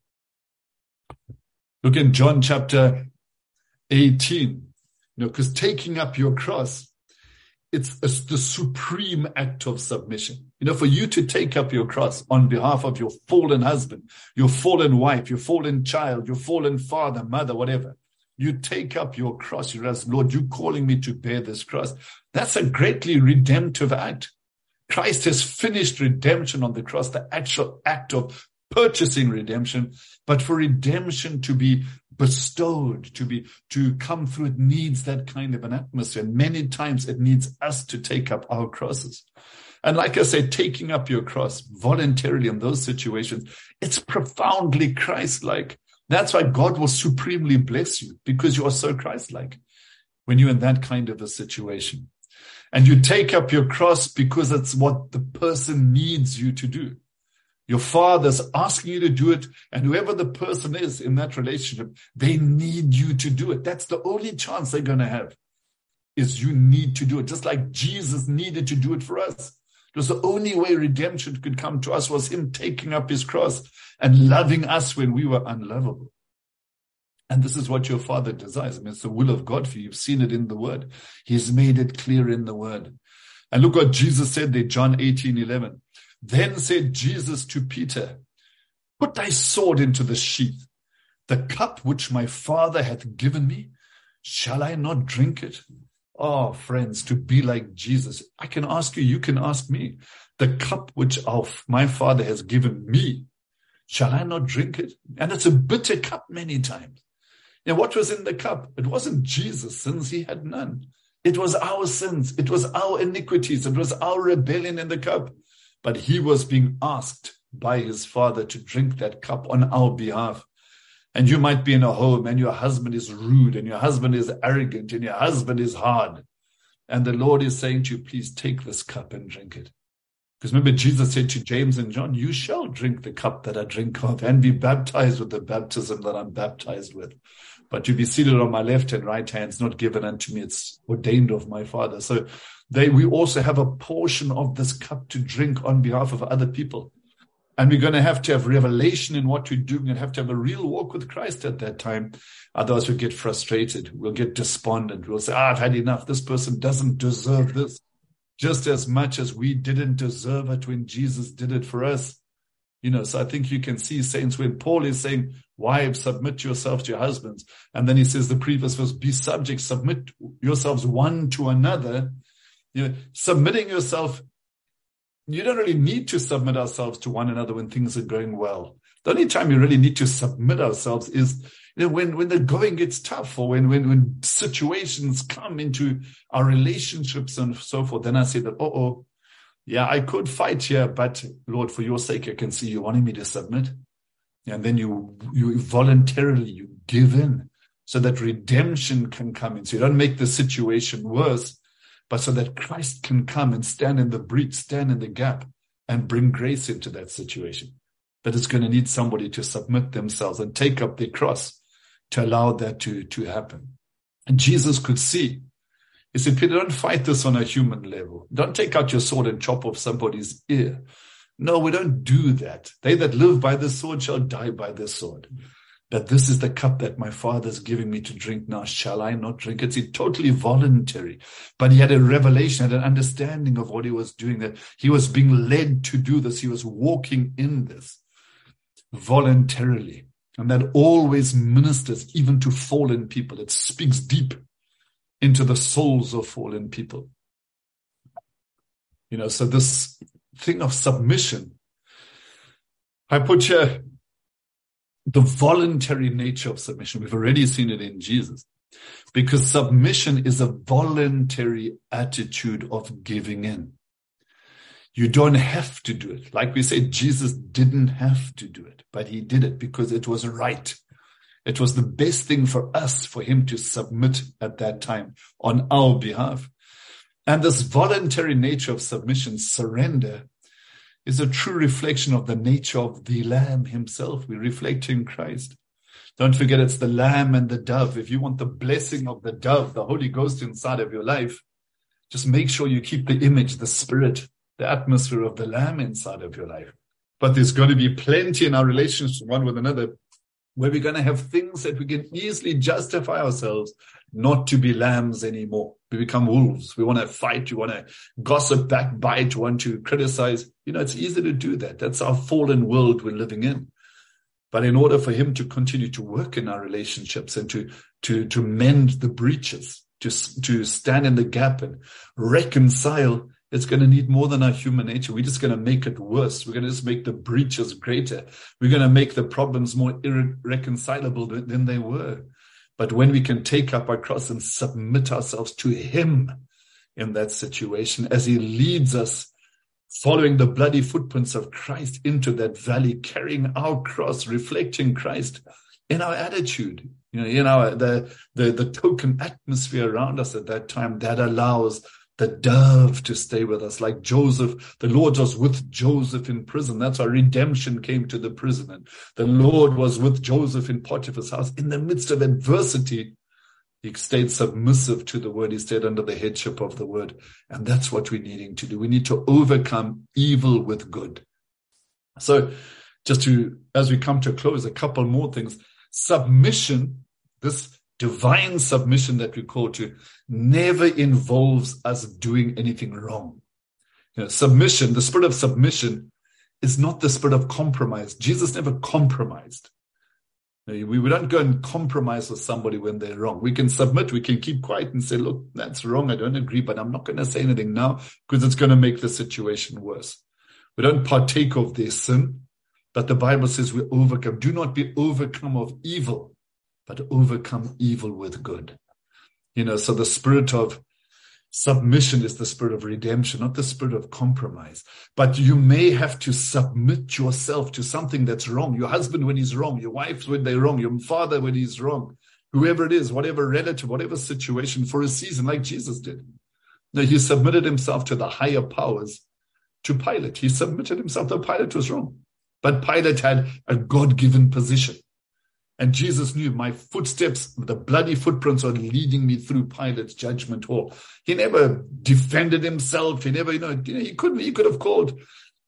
Look in John chapter 18, because taking up your cross, it's the supreme act of submission. For you to take up your cross on behalf of your fallen husband, your fallen wife, your fallen child, your fallen father, mother, whatever. You take up your cross. You realize, Lord, you're calling me to bear this cross. That's a greatly redemptive act. Christ has finished redemption on the cross, the actual act of purchasing redemption. But for redemption to be bestowed, to come through, it needs that kind of an atmosphere. And many times it needs us to take up our crosses. And like I said, taking up your cross voluntarily in those situations, it's profoundly Christ-like. That's why God will supremely bless you, because you are so Christ-like when you're in that kind of a situation. And you take up your cross because it's what the person needs you to do. Your father's asking you to do it, and whoever the person is in that relationship, they need you to do it. That's the only chance they're going to have, is you need to do it, just like Jesus needed to do it for us. It was the only way redemption could come to us, was him taking up his cross and loving us when we were unlovable. And this is what your Father desires. It's the will of God for you. You've seen it in the Word. He's made it clear in the Word. And look what Jesus said there, John 18:11. Then said Jesus to Peter, put thy sword into the sheath. The cup which my Father hath given me, shall I not drink it? Oh, friends, to be like Jesus. I can ask you, you can ask me. The cup which my Father has given me, shall I not drink it? And it's a bitter cup many times. Now, what was in the cup? It wasn't Jesus' sins. He had none. It was our sins. It was our iniquities. It was our rebellion in the cup. But he was being asked by his Father to drink that cup on our behalf. And you might be in a home and your husband is rude and your husband is arrogant and your husband is hard. And the Lord is saying to you, please take this cup and drink it. Because remember, Jesus said to James and John, you shall drink the cup that I drink of and be baptized with the baptism that I'm baptized with. But to be seated on my left and right hand is not given unto me. It's ordained of my Father. So we also have a portion of this cup to drink on behalf of other people. And we're going to have revelation in what we're doing and have to have a real walk with Christ at that time. Otherwise, we'll get frustrated. We'll get despondent. We'll say, I've had enough. This person doesn't deserve this. Just as much as we didn't deserve it when Jesus did it for us. So I think you can see, saints, when Paul is saying, wives, submit yourselves to your husbands. And then he says the previous verse, be subject, submit yourselves one to another. Submitting yourself, you don't really need to submit ourselves to one another when things are going well. The only time you really need to submit ourselves is when the going gets tough, or when situations come into our relationships and so forth. Then I say that, yeah, I could fight here, but Lord, for your sake, I can see you wanting me to submit. And then you voluntarily, you give in so that redemption can come in. So you don't make the situation worse, but so that Christ can come and stand in the breach, stand in the gap, and bring grace into that situation. But it's going to need somebody to submit themselves and take up their cross to allow that to happen. And Jesus could see. He said, Peter, don't fight this on a human level. Don't take out your sword and chop off somebody's ear. No, we don't do that. They that live by the sword shall die by the sword. But this is the cup that my Father is giving me to drink now. Shall I not drink it? It's totally voluntary. But he had a revelation, had an understanding of what he was doing, that he was being led to do this. He was walking in this. voluntarily. And that always ministers even to fallen people. It speaks deep into the souls of fallen people. So this thing of submission, I put here the voluntary nature of submission. We've already seen it in Jesus. Because submission is a voluntary attitude of giving in. You don't have to do it. Like we said, Jesus didn't have to do it, but he did it because it was right. It was the best thing for us, for him to submit at that time on our behalf. And this voluntary nature of submission, surrender, is a true reflection of the nature of the Lamb himself. We reflect in Christ. Don't forget, it's the Lamb and the dove. If you want the blessing of the dove, the Holy Ghost inside of your life, just make sure you keep the image, the spirit, the atmosphere of the Lamb inside of your life. But there's going to be plenty in our relations one with another where we're going to have things that we can easily justify ourselves not to be lambs anymore. We become wolves. We want to fight. We want to gossip, backbite, want to criticize. It's easy to do that. That's our fallen world we're living in. But in order for him to continue to work in our relationships and to mend the breaches, to stand in the gap and reconcile, it's going to need more than our human nature. We're just going to make it worse. We're going to just make the breaches greater. We're going to make the problems more irreconcilable than they were. But when we can take up our cross and submit ourselves to him in that situation, as he leads us, following the bloody footprints of Christ into that valley, carrying our cross, reflecting Christ in our attitude, in our the token atmosphere around us at that time, that allows the dove to stay with us. Like Joseph, the Lord was with Joseph in prison. That's how redemption came to the prison. And the Lord was with Joseph in Potiphar's house. In the midst of adversity, he stayed submissive to the word. He stayed under the headship of the word. And that's what we're needing to do. We need to overcome evil with good. So as we come to a close, a couple more things. Submission, this divine submission that we call to, never involves us doing anything wrong. Submission, the spirit of submission, is not the spirit of compromise. Jesus never compromised. We don't go and compromise with somebody when they're wrong. We can submit, we can keep quiet and say, look, that's wrong, I don't agree, but I'm not going to say anything now because it's going to make the situation worse. We don't partake of their sin, but the Bible says we overcome. Do not be overcome of evil, but overcome evil with good. So the spirit of submission is the spirit of redemption, not the spirit of compromise. But you may have to submit yourself to something that's wrong. Your husband when he's wrong, your wife when they're wrong, your father when he's wrong, whoever it is, whatever relative, whatever situation, for a season, like Jesus did. Now, he submitted himself to the higher powers, to Pilate. He submitted himself, though Pilate was wrong. But Pilate had a God-given position. And Jesus knew my footsteps, the bloody footprints are leading me through Pilate's judgment hall. He never defended himself. He never, he could have called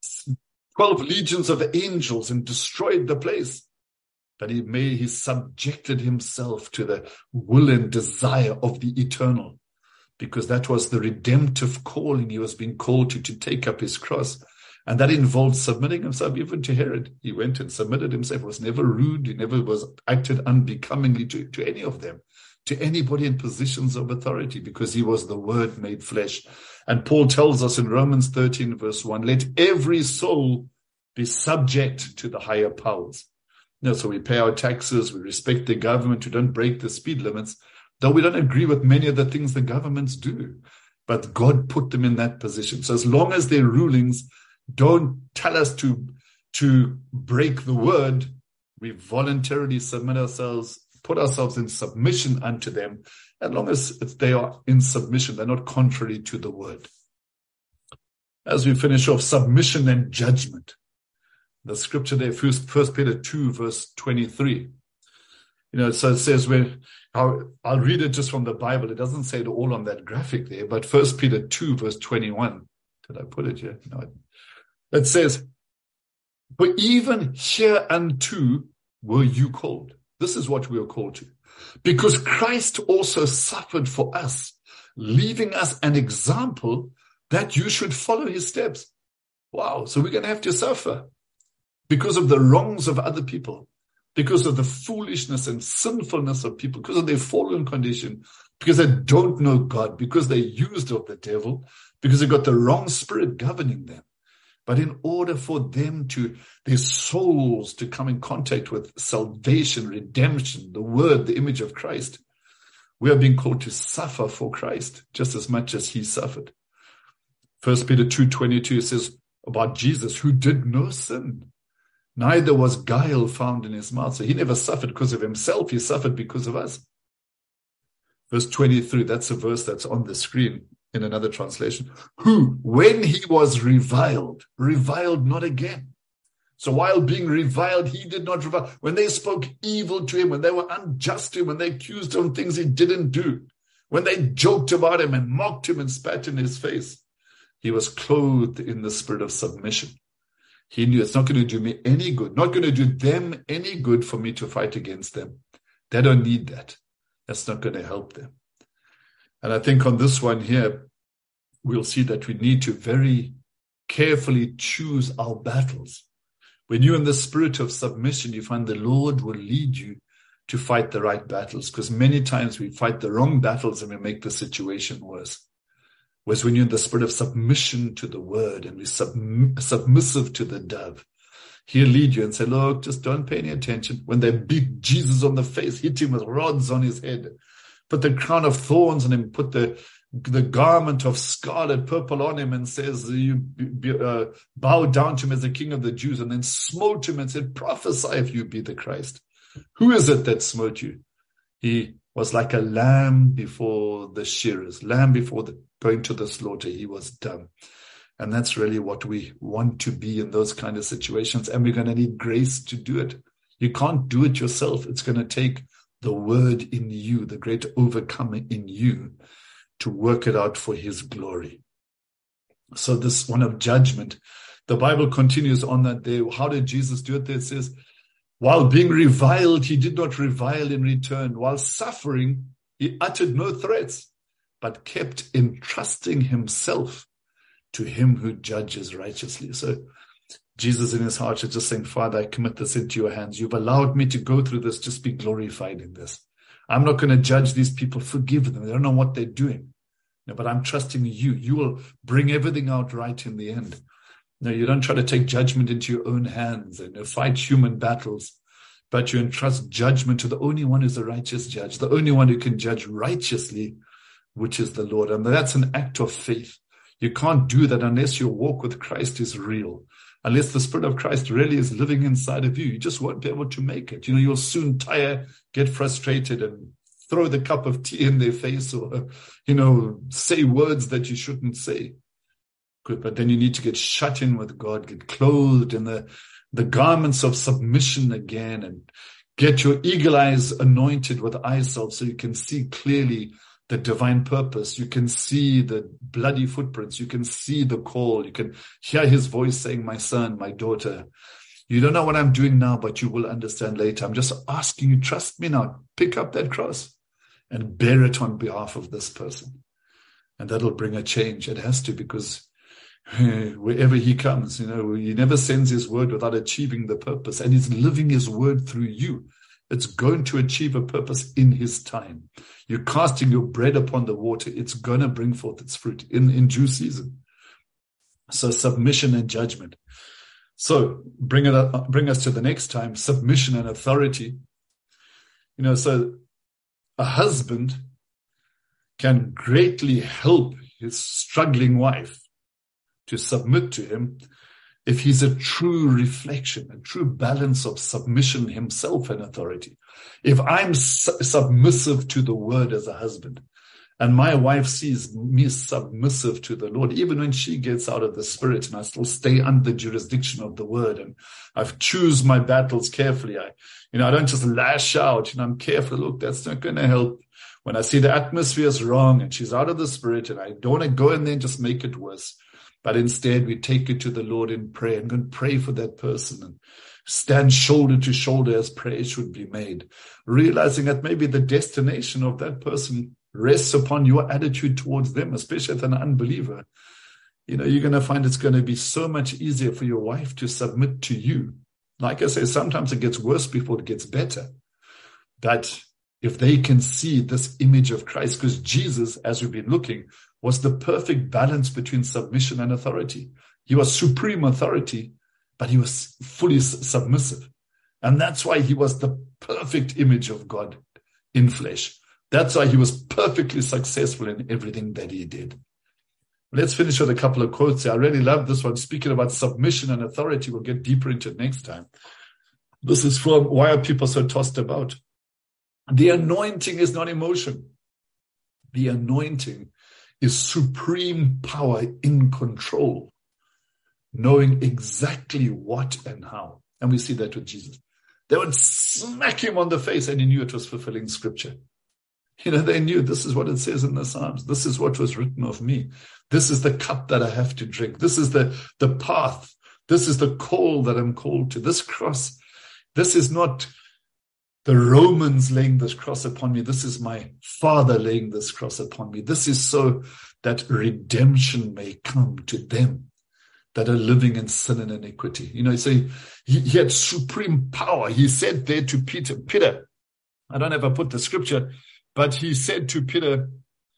12 legions of angels and destroyed the place. But he subjected himself to the will and desire of the eternal, because that was the redemptive calling he was being called to take up his cross. And that involved submitting himself even to Herod. He went and submitted himself, was never rude. He never was acted unbecomingly to any of them, to anybody in positions of authority, because he was the word made flesh. And Paul tells us in Romans 13 verse 1, let every soul be subject to the higher powers. So we pay our taxes, we respect the government, we don't break the speed limits, though we don't agree with many of the things the governments do. But God put them in that position. So as long as their rulings don't tell us to break the word, we voluntarily submit ourselves, put ourselves in submission unto them, as long as they are in submission, they're not contrary to the word. As we finish off, submission and judgment. The scripture there, 1 Peter 2, verse 23. So it says, I'll read it just from the Bible. It doesn't say it all on that graphic there, but 1 Peter 2, verse 21. Did I put it here? No, it says, for even hereunto were you called. This is what we are called to. Because Christ also suffered for us, leaving us an example that you should follow his steps. Wow, so we're going to have to suffer. because of the wrongs of other people, because of the foolishness and sinfulness of people, because of their fallen condition, because they don't know God, because they're used of the devil, because they've got the wrong spirit governing them. But in order for them their souls to come in contact with salvation, redemption, the word, the image of Christ, we are being called to suffer for Christ just as much as he suffered. 1 Peter 2:22 says about Jesus, who did no sin, neither was guile found in his mouth. So he never suffered because of himself. He suffered because of us. Verse 23, that's a verse that's on the screen in another translation. Who, when he was reviled not again. So while being reviled, he did not revile. When they spoke evil to him, when they were unjust to him, when they accused him of things he didn't do, when they joked about him and mocked him and spat in his face, he was clothed in the spirit of submission. He knew it's not going to do me any good, not going to do them any good for me to fight against them. They don't need that. That's not going to help them. And I think on this one here, we'll see that we need to very carefully choose our battles. When you're in the spirit of submission, you find the Lord will lead you to fight the right battles, because many times we fight the wrong battles and we make the situation worse. Whereas when you're in the spirit of submission to the word and we're submissive to the dove, he'll lead you and say, look, just don't pay any attention. When they beat Jesus on the face, hit him with rods on his head, put the crown of thorns on him, put the garment of scarlet purple on him and says, you bow down to him as the king of the Jews, and then smote him and said, prophesy if you be the Christ. Who is it that smote you? He was like a lamb before the shearers, lamb before going to the slaughter. He was dumb. And that's really what we want to be in those kind of situations. And we're going to need grace to do it. You can't do it yourself. It's going to take the word in you, the great overcomer in you, to work it out for his glory. So this one of judgment, the Bible continues on that day. How did Jesus do it there? It says, while being reviled, he did not revile in return. While suffering, he uttered no threats, but kept entrusting himself to him who judges righteously. So Jesus in his heart is just saying, Father, I commit this into your hands. You've allowed me to go through this. Just be glorified in this. I'm not going to judge these people. Forgive them. They don't know what they're doing. No, but I'm trusting you. You will bring everything out right in the end. No, you don't try to take judgment into your own hands and fight human battles, but you entrust judgment to the only one who's a righteous judge, the only one who can judge righteously, which is the Lord. And that's an act of faith. You can't do that unless your walk with Christ is real. Unless the Spirit of Christ really is living inside of you, you just won't be able to make it. You'll soon tire, get frustrated, and throw the cup of tea in their face, or, say words that you shouldn't say. Good, but then you need to get shut in with God, get clothed in the garments of submission again, and get your eagle eyes anointed with eye salve so you can see clearly the divine purpose. You can see the bloody footprints. You can see the call. You can hear his voice saying, my son, my daughter, you don't know what I'm doing now, but you will understand later. I'm just asking you, trust me now. Pick up that cross and bear it on behalf of this person. And that'll bring a change. It has to, because wherever he comes, he never sends his word without achieving the purpose. And he's living his word through you. It's going to achieve a purpose in his time. You're casting your bread upon the water. It's going to bring forth its fruit in due season. So submission and judgment. So bring us to the next time, submission and authority. So a husband can greatly help his struggling wife to submit to him if he's a true reflection, a true balance of submission himself and authority. If I'm submissive to the word as a husband, and my wife sees me submissive to the Lord, even when she gets out of the spirit, and I still stay under the jurisdiction of the word, and I choose my battles carefully. I don't just lash out, I'm careful. Look, that's not going to help. When I see the atmosphere is wrong and she's out of the spirit, and I don't want to go in there and just make it worse, but instead we take it to the Lord in prayer and go and pray for that person and stand shoulder to shoulder as prayer should be made, realizing that maybe the destination of that person rests upon your attitude towards them, especially as an unbeliever. You're going to find it's going to be so much easier for your wife to submit to you Like I say, sometimes it gets worse before it gets better. But if they can see this image of Christ, because Jesus, as we've been looking, was the perfect balance between submission and authority. He was supreme authority, but he was fully submissive. And that's why he was the perfect image of God in flesh. That's why he was perfectly successful in everything that he did. Let's finish with a couple of quotes here. I really love this one. Speaking about submission and authority, we'll get deeper into it next time. This is from Why Are People So Tossed About? The anointing is not emotion. The anointing is supreme power in control, knowing exactly what and how. And we see that with Jesus. They would smack him on the face and he knew it was fulfilling scripture. They knew this is what it says in the Psalms. This is what was written of me. This is the cup that I have to drink. This is the path. This is the call that I'm called to. This cross. This is not the Romans laying this cross upon me. This is my Father laying this cross upon me. This is so that redemption may come to them that are living in sin and iniquity. So he had supreme power. He said there to Peter, I don't know if I put the scripture, but he said to Peter,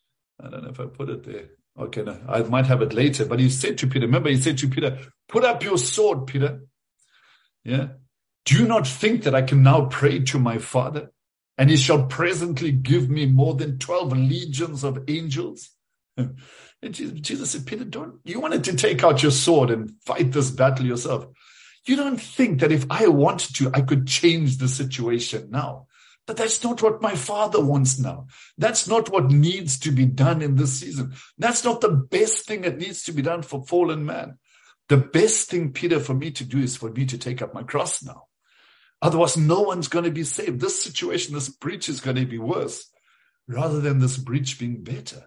I don't know if I put it there. Okay, no, I might have it later. But he said to Peter, remember he said to Peter, put up your sword, Peter. Yeah. Do you not think that I can now pray to my Father, and he shall presently give me more than 12 legions of angels? And Jesus said, Peter, you wanted to take out your sword and fight this battle yourself. You don't think that if I wanted to, I could change the situation now. But that's not what my Father wants now. That's not what needs to be done in this season. That's not the best thing that needs to be done for fallen man. The best thing, Peter, for me to do is for me to take up my cross now. Otherwise, no one's going to be saved. This situation, this breach is going to be worse rather than this breach being better.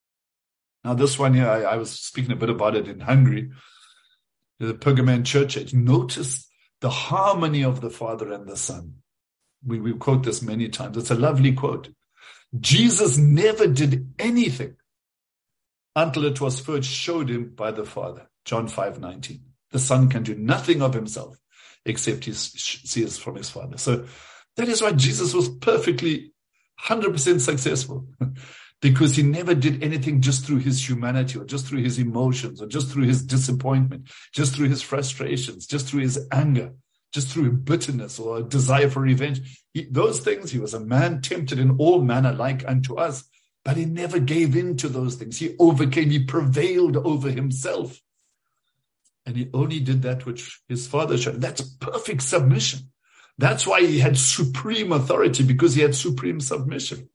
Now, this one here, I was speaking a bit about it in Hungary, the Pergamon church age. Notice the harmony of the Father and the Son. We quote this many times. It's a lovely quote. Jesus never did anything until it was first showed him by the Father. John 5:19. The Son can do nothing of himself except he sees from his Father. So that is why Jesus was perfectly 100% successful, because he never did anything just through his humanity or just through his emotions or just through his disappointment, just through his frustrations, just through his anger, just through bitterness or a desire for revenge. Those things, he was a man tempted in all manner like unto us, but he never gave in to those things. He overcame, he prevailed over himself. And he only did that which his Father showed. That's perfect submission. That's why he had supreme authority, because he had supreme submission.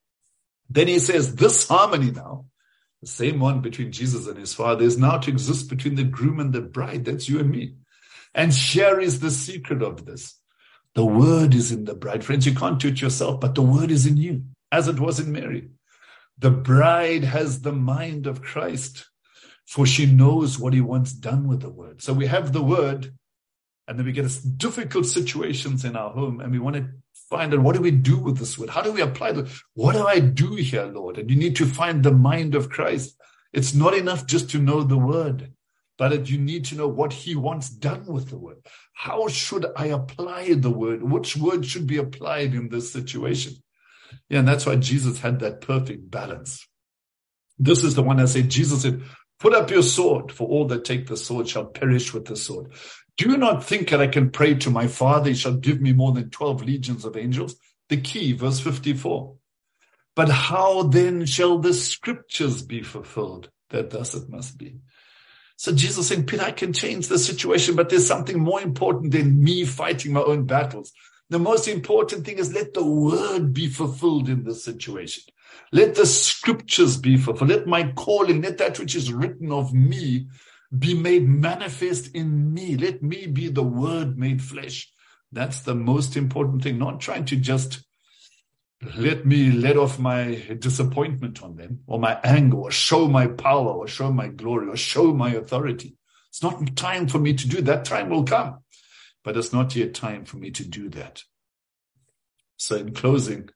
Then he says, this harmony now, the same one between Jesus and his Father, is now to exist between the groom and the bride. That's you and me. And here is the secret of this. The word is in the bride. Friends, you can't do it yourself, but the word is in you, as it was in Mary. The bride has the mind of Christ, for she knows what he wants done with the word. So we have the word, and then we get difficult situations in our home, and we want to find out, what do we do with this word? How do we apply it? What do I do here, Lord? And you need to find the mind of Christ. It's not enough just to know the word, but you need to know what he wants done with the word. How should I apply the word? Which word should be applied in this situation? Yeah, and that's why Jesus had that perfect balance. This is the one I said, Jesus said, put up your sword, for all that take the sword shall perish with the sword. Do you not think that I can pray to my Father, he shall give me more than 12 legions of angels? The key, verse 54. But how then shall the scriptures be fulfilled, that thus it must be? So Jesus saying, Peter, I can change the situation, but there's something more important than me fighting my own battles. The most important thing is let the word be fulfilled in this situation. Let the scriptures be fulfilled. Let my calling, let that which is written of me be made manifest in me. Let me be the word made flesh. That's the most important thing, not trying to just let me let off my disappointment on them or my anger or show my power or show my glory or show my authority. It's not time for me to do that. Time will come, but it's not yet time for me to do that. So in closing,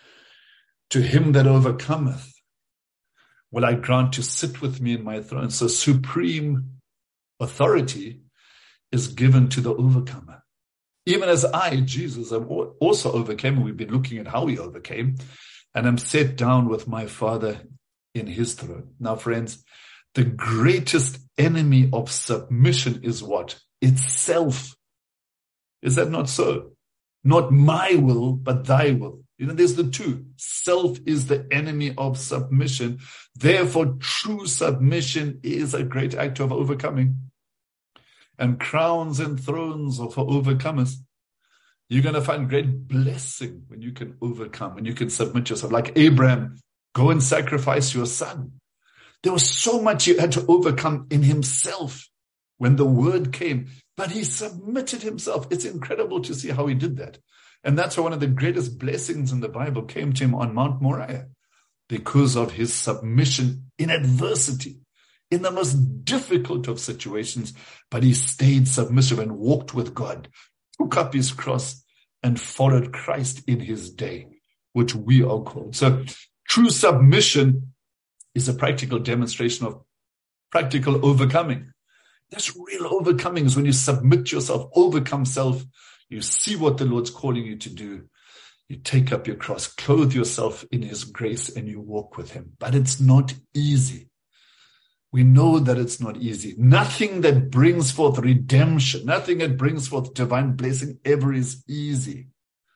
to him that overcometh will I grant to sit with me in my throne. So supreme authority is given to the overcomer. Even as I, Jesus, am also overcame, and we've been looking at how he overcame, and I'm set down with my Father in his throne. Now, friends, the greatest enemy of submission is what? It's self. Is that not so? Not my will, but thy will. There's the two. Self is the enemy of submission. Therefore, true submission is a great act of overcoming. And crowns and thrones are for overcomers. You're going to find great blessing when you can overcome, when you can submit yourself. Like Abraham, go and sacrifice your son. There was so much he had to overcome in himself when the word came, but he submitted himself. It's incredible to see how he did that. And that's why one of the greatest blessings in the Bible came to him on Mount Moriah, because of his submission in adversity, in the most difficult of situations, but he stayed submissive and walked with God, took up his cross and followed Christ in his day, which we are called. So true submission is a practical demonstration of practical overcoming. That's real overcoming, is when you submit yourself, overcome self. You see what the Lord's calling you to do. You take up your cross, clothe yourself in his grace, and you walk with him. But it's not easy. We know that it's not easy. Nothing that brings forth redemption, nothing that brings forth divine blessing ever is easy.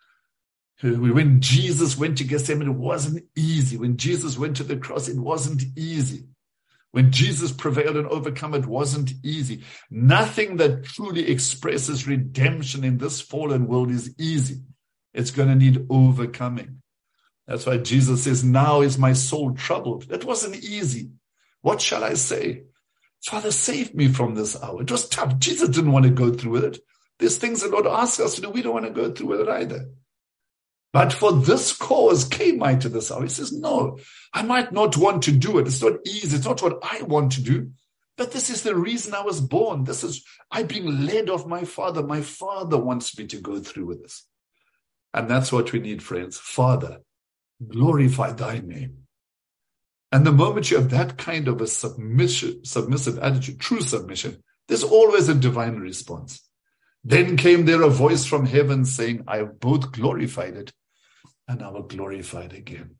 When Jesus went to Gethsemane, it wasn't easy. When Jesus went to the cross, it wasn't easy. When Jesus prevailed and overcome, it wasn't easy. Nothing that truly expresses redemption in this fallen world is easy. It's going to need overcoming. That's why Jesus says, now is my soul troubled. That wasn't easy. What shall I say? Father, save me from this hour. It was tough. Jesus didn't want to go through with it. There's things the Lord asks us to do. We don't want to go through with it either. But for this cause came I to this hour. He says, no, I might not want to do it. It's not easy. It's not what I want to do. But this is the reason I was born. This is, I'm being led of my Father. My Father wants me to go through with this. And that's what we need, friends. Father, glorify thy name. And the moment you have that kind of a submissive attitude, true submission, there's always a divine response. Then came there a voice from heaven saying, I have both glorified it and I will glorify it again.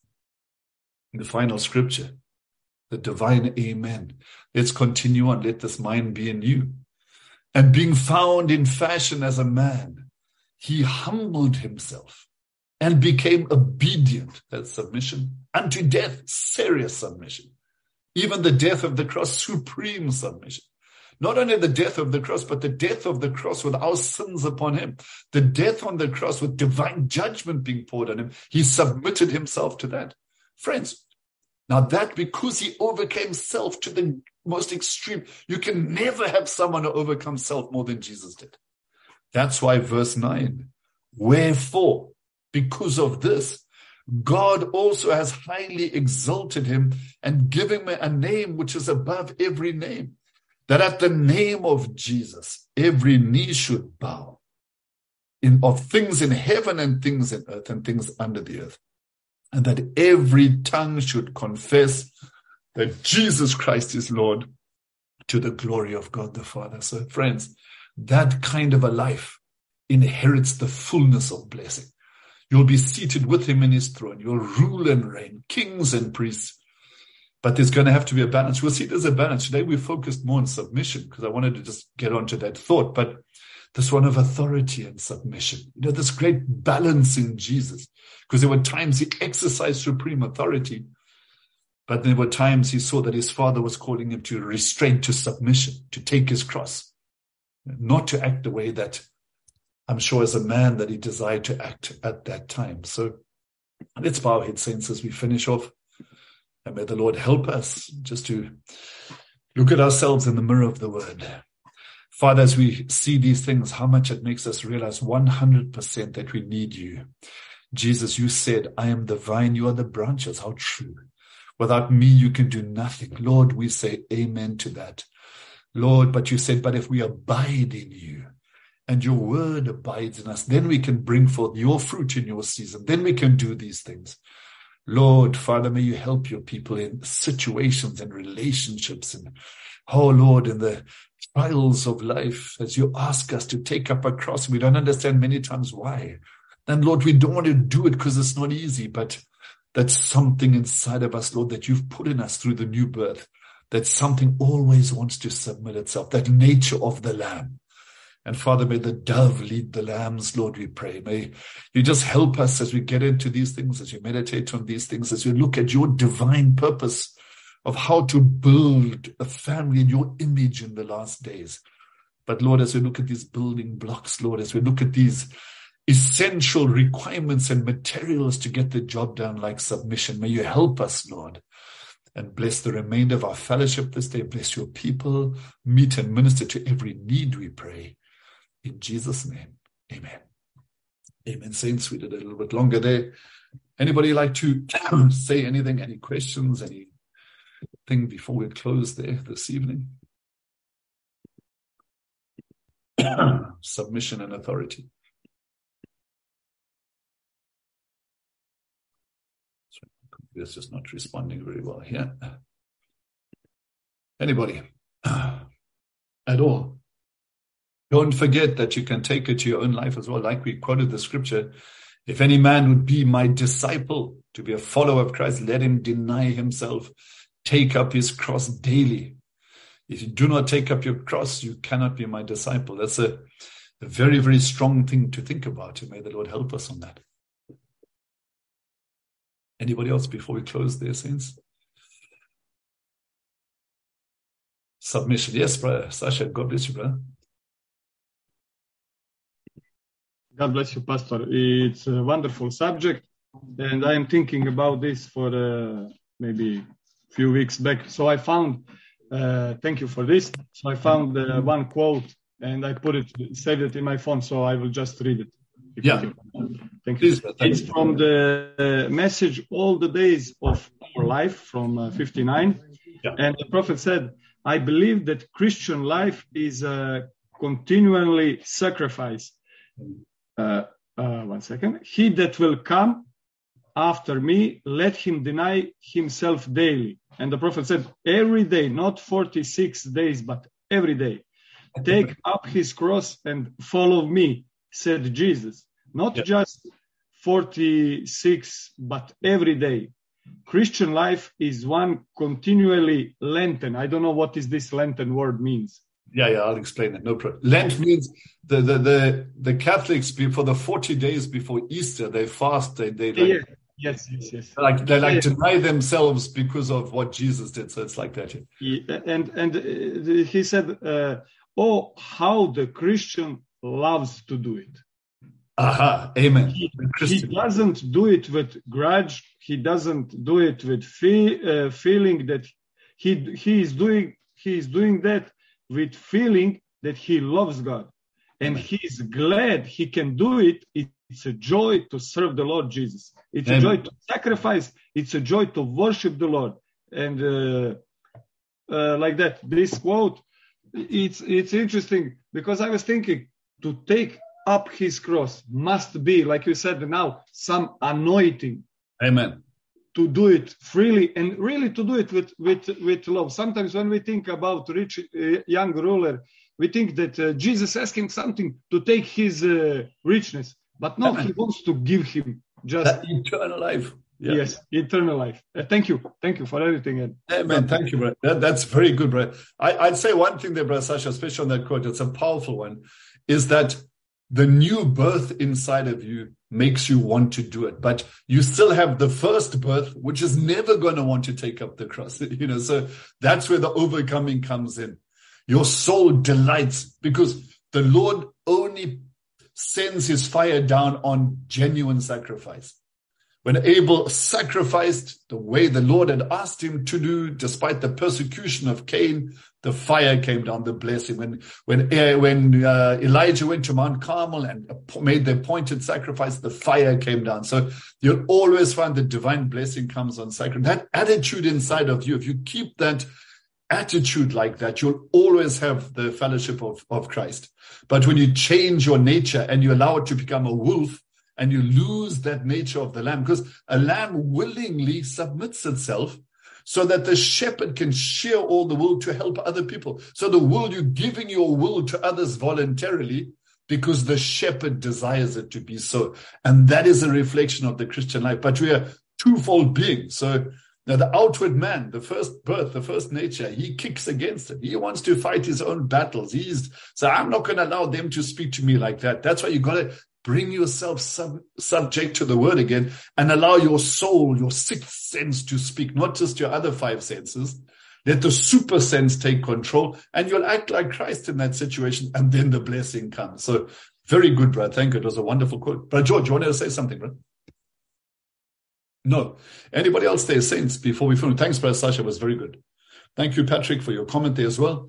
In the final scripture, the divine amen. Let's continue on. Let this mind be in you. And being found in fashion as a man, he humbled himself and became obedient, that's submission, unto death, serious submission. Even the death of the cross, supreme submission. Not only the death of the cross, but the death of the cross with our sins upon him. The death on the cross with divine judgment being poured on him. He submitted himself to that. Friends, now that because he overcame self to the most extreme, you can never have someone who overcomes self more than Jesus did. That's why verse 9, wherefore, because of this, God also has highly exalted him and given him a name which is above every name, that at the name of Jesus, every knee should bow of things in heaven and things in earth and things under the earth, and that every tongue should confess that Jesus Christ is Lord, to the glory of God the Father. So friends, that kind of a life inherits the fullness of blessing. You'll be seated with him in his throne. You'll rule and reign, kings and priests. But there's going to have to be a balance. We'll see there's a balance. Today we focused more on submission because I wanted to just get onto that thought. But this one of authority and submission, this great balance in Jesus. Because there were times he exercised supreme authority, but there were times he saw that his Father was calling him to restraint, to submission, to take his cross, not to act the way that I'm sure as a man that he desired to act at that time. So let's bow our heads, saints, as we finish off. And may the Lord help us just to look at ourselves in the mirror of the word. Father, as we see these things, how much it makes us realize 100% that we need you. Jesus, you said, I am the vine, you are the branches. How true. Without me, you can do nothing. Lord, we say amen to that. Lord, but you said, but if we abide in you, and your word abides in us, then we can bring forth your fruit in your season. Then we can do these things. Lord, Father, may you help your people in situations and relationships. And, oh, Lord, in the trials of life, as you ask us to take up a cross, we don't understand many times why. And Lord, we don't want to do it because it's not easy, but that's something inside of us, Lord, that you've put in us through the new birth, that something always wants to submit itself, that nature of the Lamb. And Father, may the dove lead the lambs, Lord, we pray. May you just help us as we get into these things, as you meditate on these things, as we look at your divine purpose of how to build a family in your image in the last days. But Lord, as we look at these building blocks, Lord, as we look at these essential requirements and materials to get the job done, like submission, may you help us, Lord, and bless the remainder of our fellowship this day. Bless your people, meet and minister to every need, we pray. In Jesus' name, amen. Amen. Saints, we did a little bit longer there. Anybody like to say anything, any questions, anything before we close there this evening? Submission and authority. Sorry, my computer's just not responding very well here. Anybody at all? Don't forget that you can take it to your own life as well. Like we quoted the scripture, if any man would be my disciple, to be a follower of Christ, let him deny himself, take up his cross daily. If you do not take up your cross, you cannot be my disciple. That's a very, very strong thing to think about. And may the Lord help us on that. Anybody else before we close there, saints? Submission. Yes, brother. Sasha, God bless you, brother. God bless you, Pastor. It's a wonderful subject, and I am thinking about this for maybe a few weeks back. So I found, thank you for this. So I found one quote, and I saved it in my phone, so I will just read it. Yeah. Thank you. It's from the message, All the Days of Our Life, from 59. Yeah. And the prophet said, I believe that Christian life is a continually sacrifice. One second. He that will come after me, let him deny himself daily. And the prophet said, every day, not 46 days, but every day. Take up his cross and follow me, said Jesus. Not just 46, but every day. Christian life is one continually Lenten. I don't know what is this Lenten word means. Yeah, I'll explain it. No problem. Lent means the Catholics, for the 40 days before Easter, they fast. Yes. They deny themselves because of what Jesus did. So it's like that. Yeah. And he said, oh, how the Christian loves to do it. Aha, amen. He doesn't do it with grudge. He doesn't do it with feeling that he is doing that with feeling that he loves God. And he's glad he can do it. It's a joy to serve the Lord Jesus. It's a joy to sacrifice. It's a joy to worship the Lord. And like that, this quote, it's interesting because I was thinking to take up his cross must be, like you said now, some anointing. Amen. To do it freely and really to do it with love. Sometimes when we think about rich young ruler, we think that Jesus asked him something to take his richness. But no, he wants to give him just that eternal life. Yeah. Yes, eternal life. Thank you for everything. Amen. Thank you, brother. That's very good, brother. I'd say one thing there, brother Sasha, especially on that quote, it's a powerful one, is that the new birth inside of you makes you want to do it, but you still have the first birth, which is never going to want to take up the cross. So that's where the overcoming comes in. Your soul delights because the Lord only sends his fire down on genuine sacrifice. When Abel sacrificed the way the Lord had asked him to do, despite the persecution of Cain, the fire came down, the blessing. When Elijah went to Mount Carmel and made the appointed sacrifice, the fire came down. So you'll always find the divine blessing comes on sacrifice. That attitude inside of you, if you keep that attitude like that, you'll always have the fellowship of Christ. But when you change your nature and you allow it to become a wolf, and you lose that nature of the lamb, because a lamb willingly submits itself so that the shepherd can share all the wool to help other people. So the wool, you're giving your wool to others voluntarily because the shepherd desires it to be so. And that is a reflection of the Christian life. But we are twofold beings. So now the outward man, the first birth, the first nature, he kicks against it. He wants to fight his own battles. So I'm not going to allow them to speak to me like that. That's why you got to bring yourself subject to the word again and allow your soul, your sixth sense to speak, not just your other five senses. Let the super sense take control and you'll act like Christ in that situation, and then the blessing comes. So very good, brother. Thank you. It was a wonderful quote. Brother George, you wanted to say something, brother? No. Anybody else there, saints, before we finish? Thanks, Brother Sasha. It was very good. Thank you, Patrick, for your comment there as well.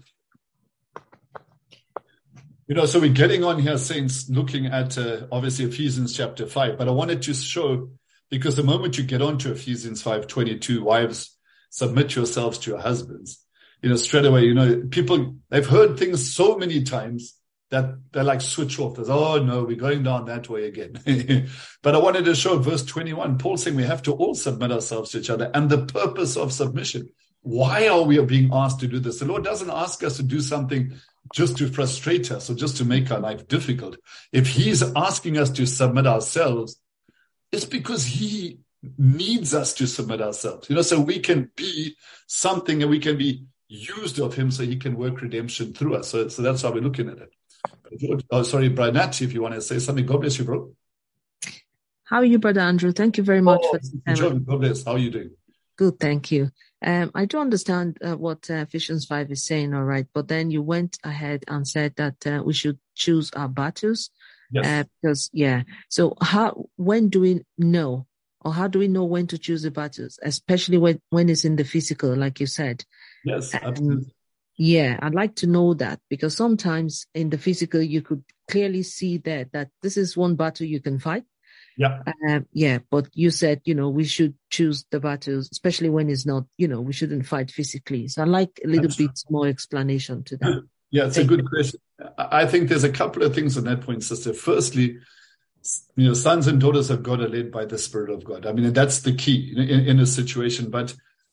So we're getting on here, saints, looking at obviously Ephesians chapter 5. But I wanted to show, because the moment you get on to Ephesians 5:22, wives, submit yourselves to your husbands. Straight away, people, they've heard things so many times that they're like switch off. There's, oh no, we're going down that way again. But I wanted to show verse 21, Paul saying we have to all submit ourselves to each other, and the purpose of submission. Why are we being asked to do this? The Lord doesn't ask us to do something just to frustrate us or just to make our life difficult. If he's asking us to submit ourselves, it's because he needs us to submit ourselves, so we can be something and we can be used of him so he can work redemption through us. So that's how we're looking at it. Oh, sorry, Brother Nat, if you want to say something. God bless you, bro. How are you, Brother Andrew? Thank you very much for God bless. How are you doing? Good, thank you. I do understand what Ephesians 5 is saying, all right, but then you went ahead and said that we should choose our battles. Yes. So when do we know, or how do we know when to choose the battles, especially when it's in the physical, like you said? Yes, absolutely. I'd like to know that, because sometimes in the physical, you could clearly see that this is one battle you can fight. Yeah. But you said, we should choose the battles, especially when it's not, we shouldn't fight physically. So I'd like a little bit more explanation to that. Yeah, it's a good question. I think there's a couple of things on that point, sister. Firstly, sons and daughters of God are led by the Spirit of God. I mean, that's the key in a situation. But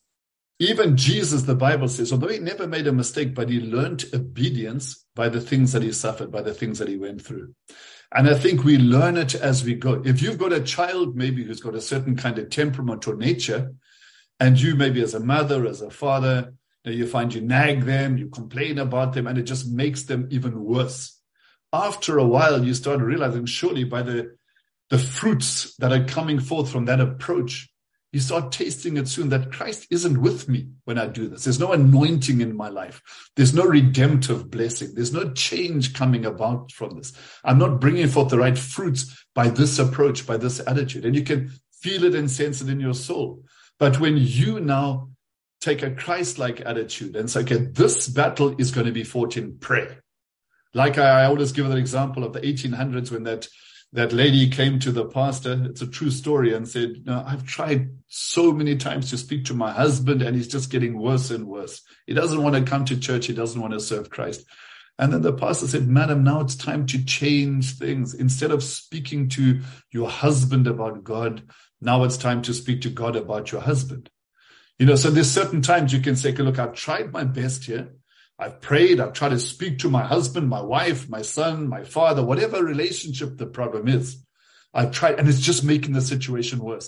even Jesus, the Bible says, although he never made a mistake, but he learned obedience by the things that he suffered, by the things that he went through. And I think we learn it as we go. If you've got a child maybe who's got a certain kind of temperament or nature, and you maybe as a mother, as a father, you find you nag them, you complain about them, and it just makes them even worse. After a while, you start realizing, surely by the fruits that are coming forth from that approach, you start tasting it soon, that Christ isn't with me when I do this. There's no anointing in my life. There's no redemptive blessing. There's no change coming about from this. I'm not bringing forth the right fruits by this approach, by this attitude. And you can feel it and sense it in your soul. But when you now take a Christ-like attitude and say, okay, this battle is going to be fought in prayer. Like I always give an example of the 1800s when that lady came to the pastor, it's a true story, and said, I've tried so many times to speak to my husband and he's just getting worse and worse. He doesn't want to come to church. He doesn't want to serve Christ. And then the pastor said, Madam, now it's time to change things. Instead of speaking to your husband about God, now it's time to speak to God about your husband. So there's certain times you can say, look, I've tried my best here. I've prayed. I've tried to speak to my husband, my wife, my son, my father, whatever relationship the problem is. I've tried, and it's just making the situation worse.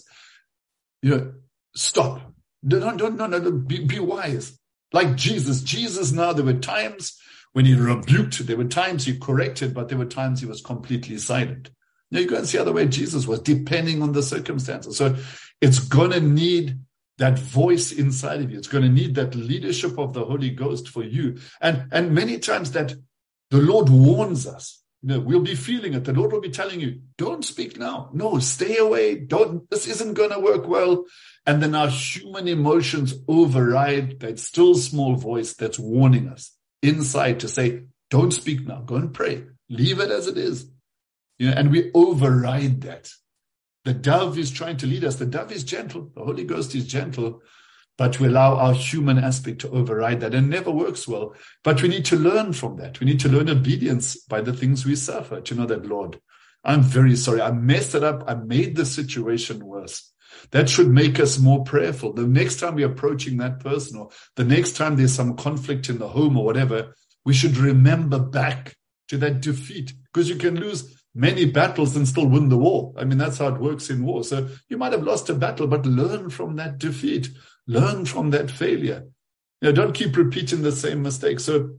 Stop. No. Be wise. Like Jesus. Jesus now, there were times when he rebuked. There were times he corrected, but there were times he was completely silent. Now you go and see how the way Jesus was, depending on the circumstances. So it's going to need that voice inside of you. It's going to need that leadership of the Holy Ghost for you. And many times that the Lord warns us, we'll be feeling it. The Lord will be telling you, don't speak now. No, stay away. This isn't going to work well. And then our human emotions override that still small voice that's warning us inside to say, don't speak now. Go and pray. Leave it as it is. And we override that. The dove is trying to lead us. The dove is gentle. The Holy Ghost is gentle. But we allow our human aspect to override that, and it never works well. But we need to learn from that. We need to learn obedience by the things we suffer. To know that, Lord, I'm very sorry. I messed it up. I made the situation worse. That should make us more prayerful. The next time we're approaching that person, or the next time there's some conflict in the home or whatever, we should remember back to that defeat, because you can lose many battles and still win the war. I mean, that's how it works in war. So you might have lost a battle, but learn from that defeat. Learn from that failure. Don't keep repeating the same mistake. So,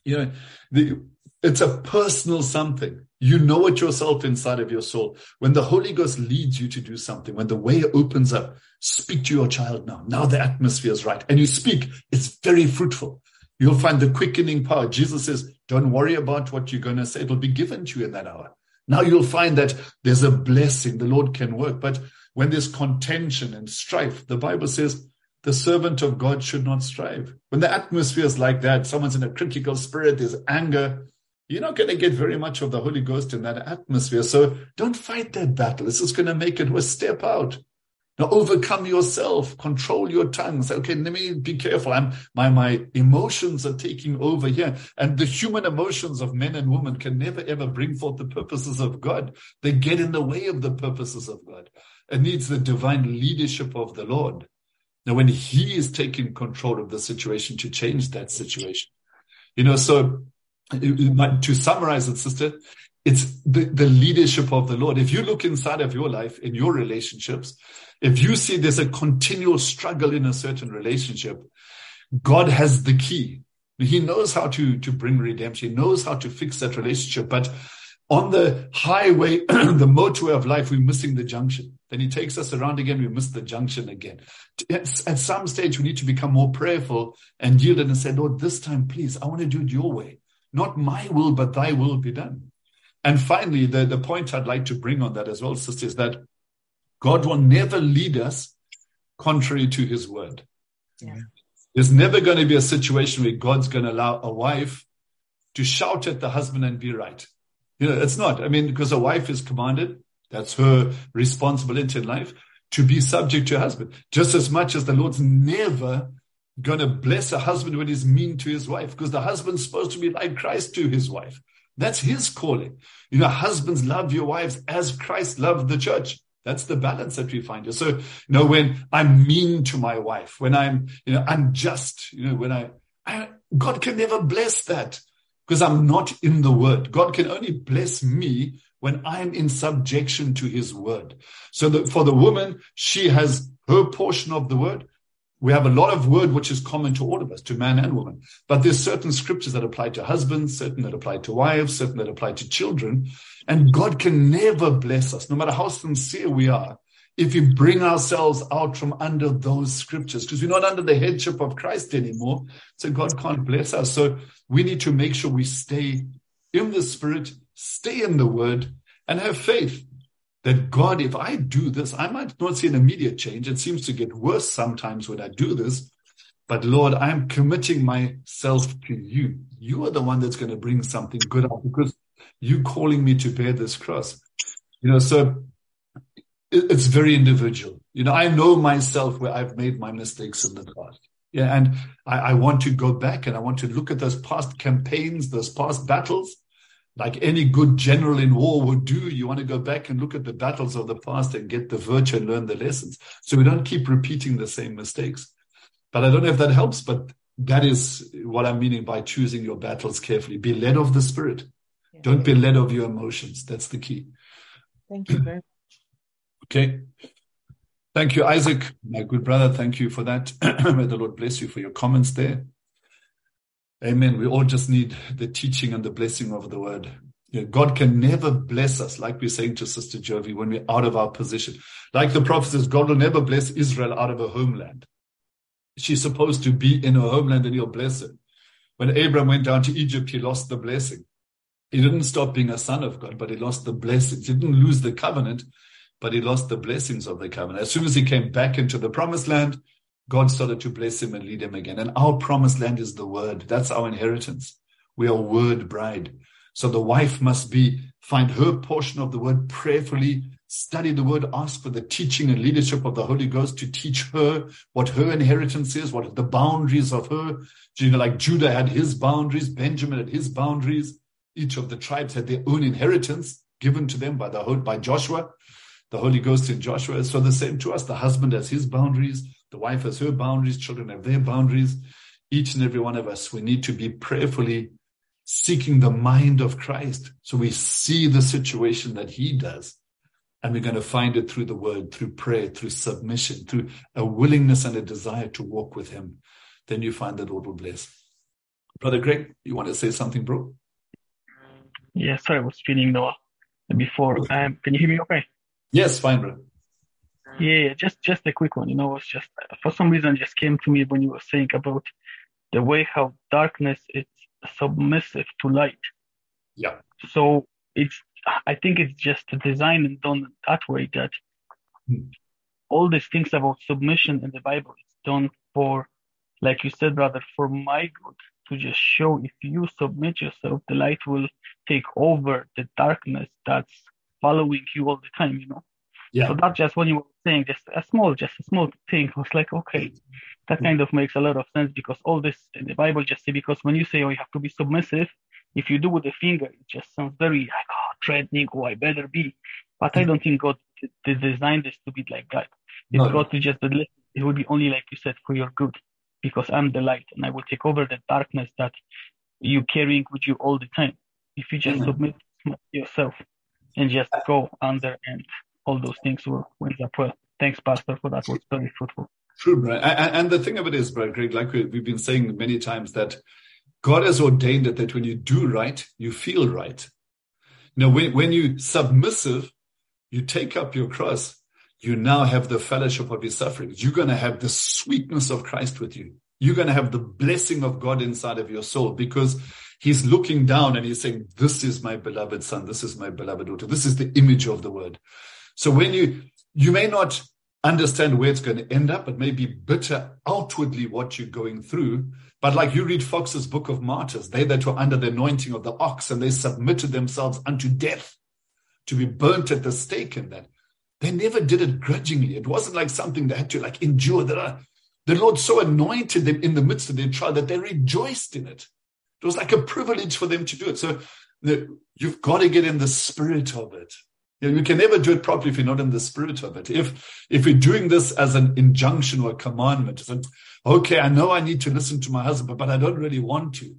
it's a personal something. You know it yourself inside of your soul. When the Holy Ghost leads you to do something, when the way opens up, speak to your child now. Now the atmosphere is right. And you speak. It's very fruitful. You'll find the quickening power. Jesus says, don't worry about what you're going to say. It'll be given to you in that hour. Now you'll find that there's a blessing. The Lord can work. But when there's contention and strife, the Bible says the servant of God should not strive. When the atmosphere is like that, someone's in a critical spirit, there's anger, you're not going to get very much of the Holy Ghost in that atmosphere. So don't fight that battle. This is going to make it worse. Step out. Now overcome yourself. Control your tongue. Say, okay, let me be careful. My emotions are taking over here. And the human emotions of men and women can never, ever bring forth the purposes of God. They get in the way of the purposes of God. It needs the divine leadership of the Lord. Now, when He is taking control of the situation to change that situation. So to summarize it, sister, it's the leadership of the Lord. If you look inside of your life, in your relationships, if you see there's a continual struggle in a certain relationship, God has the key. He knows how to bring redemption. He knows how to fix that relationship. But on the highway, the motorway of life, we're missing the junction. Then He takes us around again, we miss the junction again. At some stage, we need to become more prayerful and yield and say, Lord, this time, please, I want to do it your way. Not my will, but thy will be done. And finally, the point I'd like to bring on that as well, sister, is that God will never lead us contrary to His word. Yeah. There's never going to be a situation where God's going to allow a wife to shout at the husband and be right. It's not. I mean, because a wife is commanded, that's her responsibility in life, to be subject to her husband. Just as much as the Lord's never going to bless a husband when he's mean to his wife, because the husband's supposed to be like Christ to his wife. That's His calling. Husbands, love your wives as Christ loved the church. That's the balance that we find here. So, when I'm mean to my wife, when I'm, unjust, when God can never bless that because I'm not in the word. God can only bless me when I'm in subjection to His word. So for the woman, she has her portion of the word. We have a lot of word which is common to all of us, to man and woman. But there's certain scriptures that apply to husbands, certain that apply to wives, certain that apply to children. And God can never bless us, no matter how sincere we are, if we bring ourselves out from under those scriptures, because we're not under the headship of Christ anymore. So God can't bless us. So we need to make sure we stay in the Spirit, stay in the word, and have faith that God, if I do this, I might not see an immediate change. It seems to get worse sometimes when I do this. But Lord, I'm committing myself to you. You are the one that's going to bring something good out, because you're calling me to bear this cross. So it's very individual. I know myself where I've made my mistakes in the past. Yeah, and I want to go back and I want to look at those past campaigns, those past battles. Like any good general in war would do, you want to go back and look at the battles of the past and get the virtue and learn the lessons. So we don't keep repeating the same mistakes. But I don't know if that helps, but that is what I'm meaning by choosing your battles carefully. Be led of the Spirit. Yeah. Don't be led of your emotions. That's the key. Thank you very much. Okay. Thank you, Isaac, my good brother. Thank you for that. May the Lord bless you for your comments there. Amen. We all just need the teaching and the blessing of the word. God can never bless us, like we're saying to Sister Jovi, when we're out of our position. Like the prophet says, God will never bless Israel out of her homeland. She's supposed to be in her homeland and He'll bless her. When Abraham went down to Egypt, he lost the blessing. He didn't stop being a son of God, but he lost the blessings. He didn't lose the covenant, but he lost the blessings of the covenant. As soon as he came back into the promised land, God started to bless him and lead him again. And our promised land is the word. That's our inheritance. We are word bride. So the wife must find her portion of the word prayerfully, study the word, ask for the teaching and leadership of the Holy Ghost to teach her what her inheritance is, what the boundaries of her. Like Judah had his boundaries, Benjamin had his boundaries. Each of the tribes had their own inheritance given to them by Joshua. the Holy Ghost in Joshua. So the same to us. The husband has his boundaries. The wife has her boundaries. Children have their boundaries. Each and every one of us, we need to be prayerfully seeking the mind of Christ. So we see the situation that he does. And we're going to find it through the word, through prayer, through submission, through a willingness and a desire to walk with him. Then you find the Lord will bless. Brother Greg, you want to say something, bro? Yeah, sorry, I was feeling Noah before. Can you hear me okay? Yes, fine, bro. Yeah, just a quick one. It's just, for some reason, just came to me when you were saying about the way how darkness is submissive to light. Yeah. So I think it's just designed and done that way that all these things about submission in the Bible is done for, like you said, brother, for my good, to just show if you submit yourself, the light will take over the darkness that's following you all the time, Yeah. So that's just when you were saying just a small thing. I was like, okay, that kind of makes a lot of sense, because all this in the Bible just say, because when you say, you have to be submissive, if you do with the finger, it just sounds very like, threatening, I better be. But I don't think God designed this to be like that. It's God to just, it will be only, like you said, for your good, because I'm the light and I will take over the darkness that you carrying with you all the time. If you just submit yourself and just go under, and all those things will end up well. Thanks, Pastor, for that. Was very fruitful. True, bro. And the thing of it is, bro, Greg, like we've been saying many times, that God has ordained it that when you do right, you feel right. When you submissive, you take up your cross, you now have the fellowship of his sufferings. You're going to have the sweetness of Christ with you. You're going to have the blessing of God inside of your soul, because he's looking down and he's saying, this is my beloved son. This is my beloved daughter. This is the image of the word. So when you may not understand where it's going to end up, it may be bitter outwardly what you're going through. But like you read Fox's Book of Martyrs, they that were under the anointing of the ox, and they submitted themselves unto death to be burnt at the stake in that. They never did it grudgingly. It wasn't like something they had to endure. The Lord so anointed them in the midst of their trial that they rejoiced in it. It was like a privilege for them to do it. So you've got to get in the spirit of it. You can never do it properly if you're not in the spirit of it. If you're doing this as an injunction or a commandment, it's like, okay, I know I need to listen to my husband, but I don't really want to.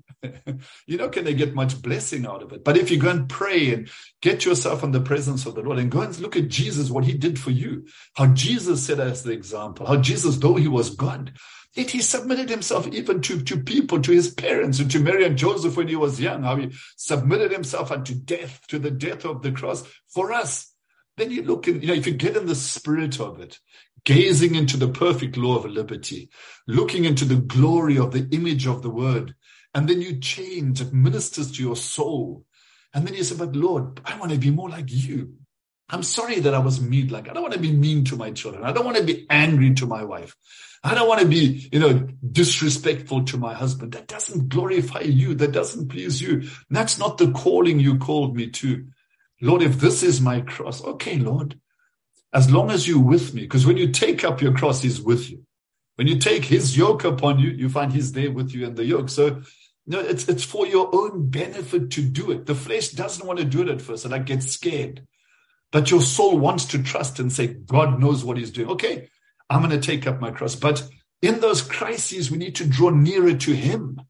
Can they get much blessing out of it? But if you go and pray and get yourself in the presence of the Lord and go and look at Jesus, what he did for you, how Jesus set as the example, how Jesus, though he was God, yet he submitted himself even to people, to his parents, and to Mary and Joseph when he was young, how he submitted himself unto death, to the death of the cross for us. Then you look and, if you get in the spirit of it, gazing into the perfect law of liberty, looking into the glory of the image of the word, and then you change, it ministers to your soul. And then you say, but Lord, I want to be more like you. I'm sorry that I was mean. I don't want to be mean to my children. I don't want to be angry to my wife. I don't want to be, disrespectful to my husband. That doesn't glorify you. That doesn't please you. That's not the calling you called me to. Lord, if this is my cross, okay, Lord, as long as you're with me, because when you take up your cross, he's with you. When you take his yoke upon you, you find he's there with you in the yoke. So, it's for your own benefit to do it. The flesh doesn't want to do it at first, and I get scared. But your soul wants to trust and say, God knows what he's doing. Okay, I'm going to take up my cross. But in those crises, we need to draw nearer to him.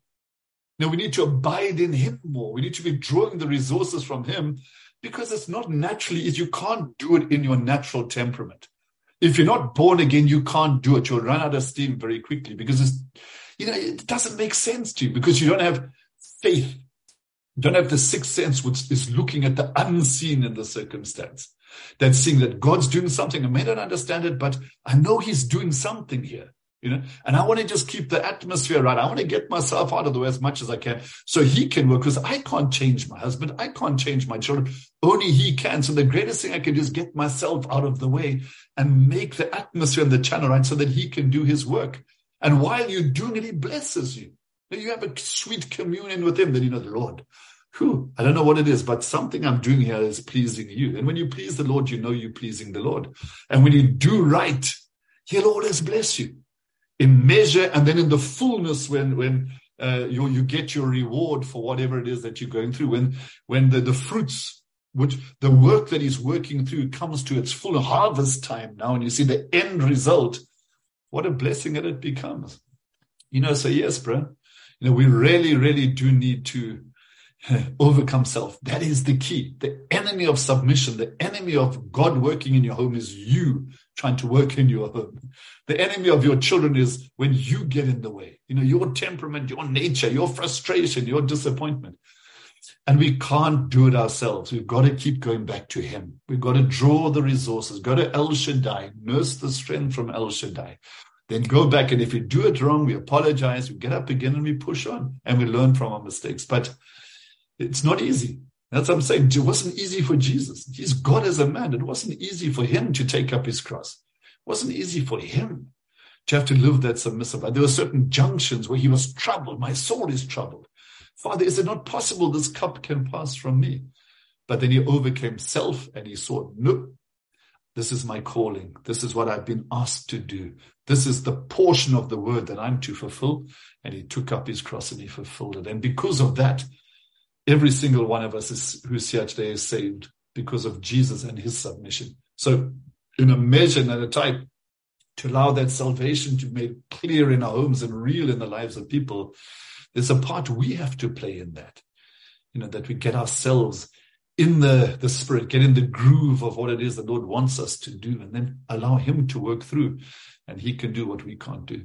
We need to abide in him more. We need to be drawing the resources from him, because it's not naturally, you can't do it in your natural temperament. If you're not born again, you can't do it. You'll run out of steam very quickly, because it doesn't make sense to you, because you don't have faith. You don't have the sixth sense, which is looking at the unseen in the circumstance. That's seeing that God's doing something. I may not understand it, but I know he's doing something here. And I want to just keep the atmosphere right. I want to get myself out of the way as much as I can so he can work, because I can't change my husband. I can't change my children. Only he can. So the greatest thing I can do is get myself out of the way and make the atmosphere and the channel right so that he can do his work. And while you're doing it, he blesses you. You have a sweet communion with him. Then the Lord, I don't know what it is, but something I'm doing here is pleasing you. And when you please the Lord, you're pleasing the Lord. And when you do right, he'll always bless you. In measure, and then in the fullness, when you get your reward for whatever it is that you're going through, when the fruits which the work that he's working through comes to its full harvest time now, and you see the end result, what a blessing that it becomes. So yes, bro, we really, really do need to overcome self. That is the key. The enemy of submission, the enemy of God working in your home is you trying to work in your home. The enemy of your children is when you get in the way. Your temperament, your nature, your frustration, your disappointment. And we can't do it ourselves. We've got to keep going back to him. We've got to draw the resources, go to El Shaddai, nurse the strength from El Shaddai. Then go back, and if we do it wrong, we apologize, we get up again, and we push on, and we learn from our mistakes. But it's not easy. That's what I'm saying. It wasn't easy for Jesus. He's God as a man. It wasn't easy for him to take up his cross. It wasn't easy for him to have to live that submissive life. There were certain junctions where he was troubled. My soul is troubled. Father, is it not possible this cup can pass from me? But then he overcame self, and he saw, nope, this is my calling. This is what I've been asked to do. This is the portion of the word that I'm to fulfill. And he took up his cross and he fulfilled it. And because of that, every single one of us who's here today is saved because of Jesus and his submission. So in a measure and at a time, to allow that salvation to be made clear in our homes and real in the lives of people, there's a part we have to play in that. That we get ourselves in the spirit, get in the groove of what it is the Lord wants us to do, and then allow him to work through, and he can do what we can't do.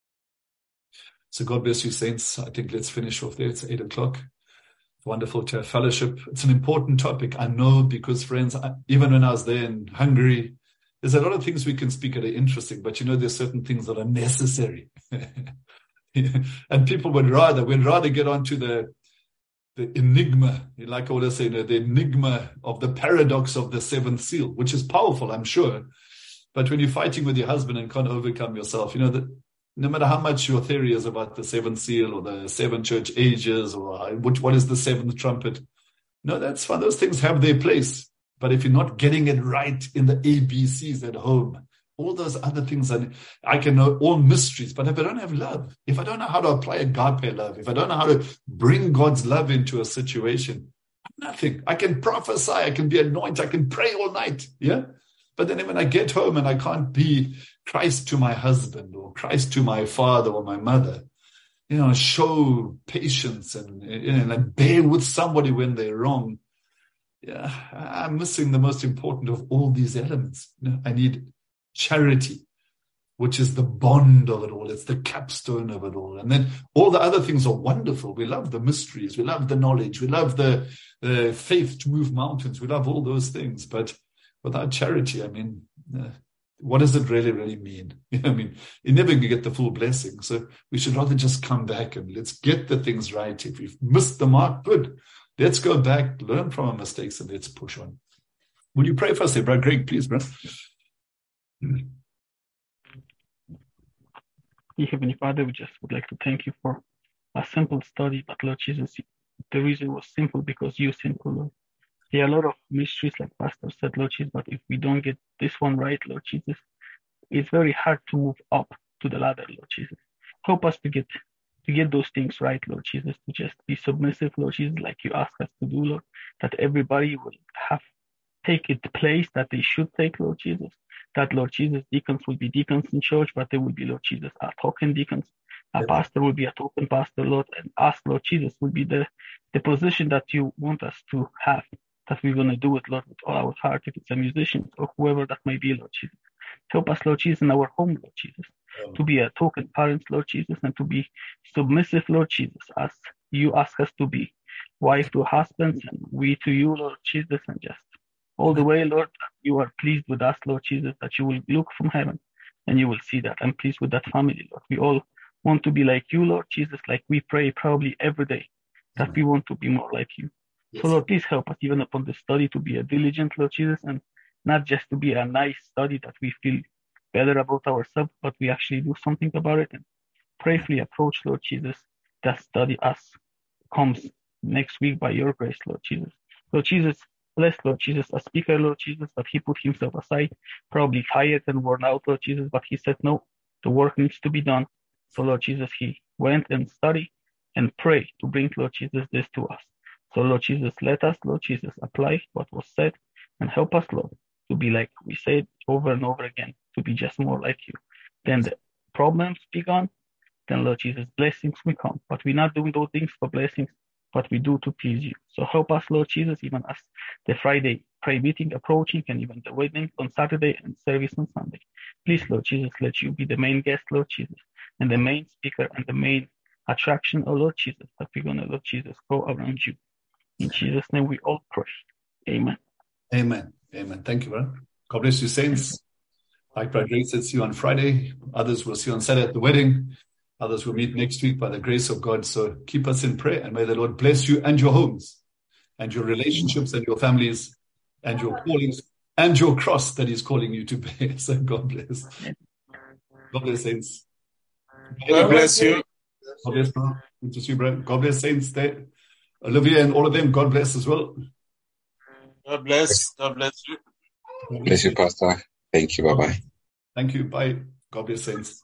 So God bless you, saints. I think let's finish off there. It's 8:00. Wonderful to have fellowship. It's an important topic, I know, because friends, even when I was there in Hungary, there's a lot of things we can speak that are interesting, but there's certain things that are necessary. And people would rather get onto the enigma, like I would say, the enigma of the paradox of the seventh seal, which is powerful, I'm sure. But when you're fighting with your husband and can't overcome yourself, that no matter how much your theory is about the seventh seal or the seven church ages or what is the seventh trumpet, no, that's fine. Those things have their place. But if you're not getting it right in the ABCs at home, all those other things, I can know all mysteries, but if I don't have love, if I don't know how to apply agape love, if I don't know how to bring God's love into a situation, nothing. I can prophesy, I can be anointed, I can pray all night, yeah? But then when I get home and I can't be Christ to my husband or Christ to my father or my mother, show patience and bear with somebody when they're wrong, yeah, I'm missing the most important of all these elements. I need charity, which is the bond of it all. It's the capstone of it all. And then all the other things are wonderful. We love the mysteries. We love the knowledge. We love the faith to move mountains. We love all those things. But without charity, what does it really, really mean? You're never going to get the full blessing. So we should rather just come back and let's get the things right. If we've missed the mark, good. Let's go back, learn from our mistakes, and let's push on. Will you pray for us, Brother Greg, please, bro? Heavenly Father, we just would like to thank you for a simple study, but Lord Jesus, the reason it was simple because you're simple, Lord. There are a lot of mysteries, like Pastor said, Lord Jesus, but if we don't get this one right, Lord Jesus, it's very hard to move up to the ladder, Lord Jesus. Help us to get those things right, Lord Jesus, to just be submissive, Lord Jesus, like you ask us to do, Lord, that everybody will take its place that they should take, Lord Jesus. That, Lord Jesus, deacons will be deacons in church, but they will be, Lord Jesus, our token deacons. Our pastor will be a token pastor, Lord, and us, Lord Jesus, will be the position that you want us to have, that we're going to do it, Lord, with all our heart, if it's a musician or whoever that may be, Lord Jesus. Help us, Lord Jesus, in our home, Lord Jesus, to be a token parents, Lord Jesus, and to be submissive, Lord Jesus, as you ask us to be. Wife to husbands, and we to you, Lord Jesus, and just all the way, Lord, you are pleased with us, Lord Jesus, that you will look from heaven and you will see that. I'm pleased with that family, Lord. We all want to be like you, Lord Jesus, like we pray probably every day, that we want to be more like you. Yes. So, Lord, please help us even upon the study to be a diligent, Lord Jesus, and not just to be a nice study that we feel better about ourselves, but we actually do something about it and prayerfully approach, Lord Jesus, that study as comes next week by your grace, Lord Jesus. Lord Jesus, bless, Lord Jesus, a speaker, Lord Jesus, that he put himself aside, probably tired and worn out, Lord Jesus, but he said, no, the work needs to be done. So, Lord Jesus, he went and studied and prayed to bring, Lord Jesus, this to us. So, Lord Jesus, let us, Lord Jesus, apply what was said and help us, Lord, to be like we said over and over again, to be just more like you. Then the problems be gone. Then, Lord Jesus, blessings will come. But we're not doing those things for blessings, but we do to please you. So help us, Lord Jesus, even as the Friday prayer meeting approaching and even the wedding on Saturday and service on Sunday. Please, Lord Jesus, let you be the main guest, Lord Jesus, and the main speaker and the main attraction, oh Lord Jesus, that we're going to, Lord Jesus, go around you. In Jesus' name we all pray. Amen. Amen. Amen. Thank you, brother. God bless you, saints. Like Brother Ray said, see you on Friday. Others will see you on Saturday at the wedding. Others will meet next week by the grace of God. So keep us in prayer, and may the Lord bless you and your homes and your relationships and your families and your callings and your cross that He's calling you to bear. So God bless. God bless, saints. God bless you. God bless, bro. Good to see you, bro. God bless, saints there. Olivia and all of them, God bless as well. God bless. God bless you. Bless you, Pastor. Thank you. Bye-bye. Thank you. Bye. God bless, saints.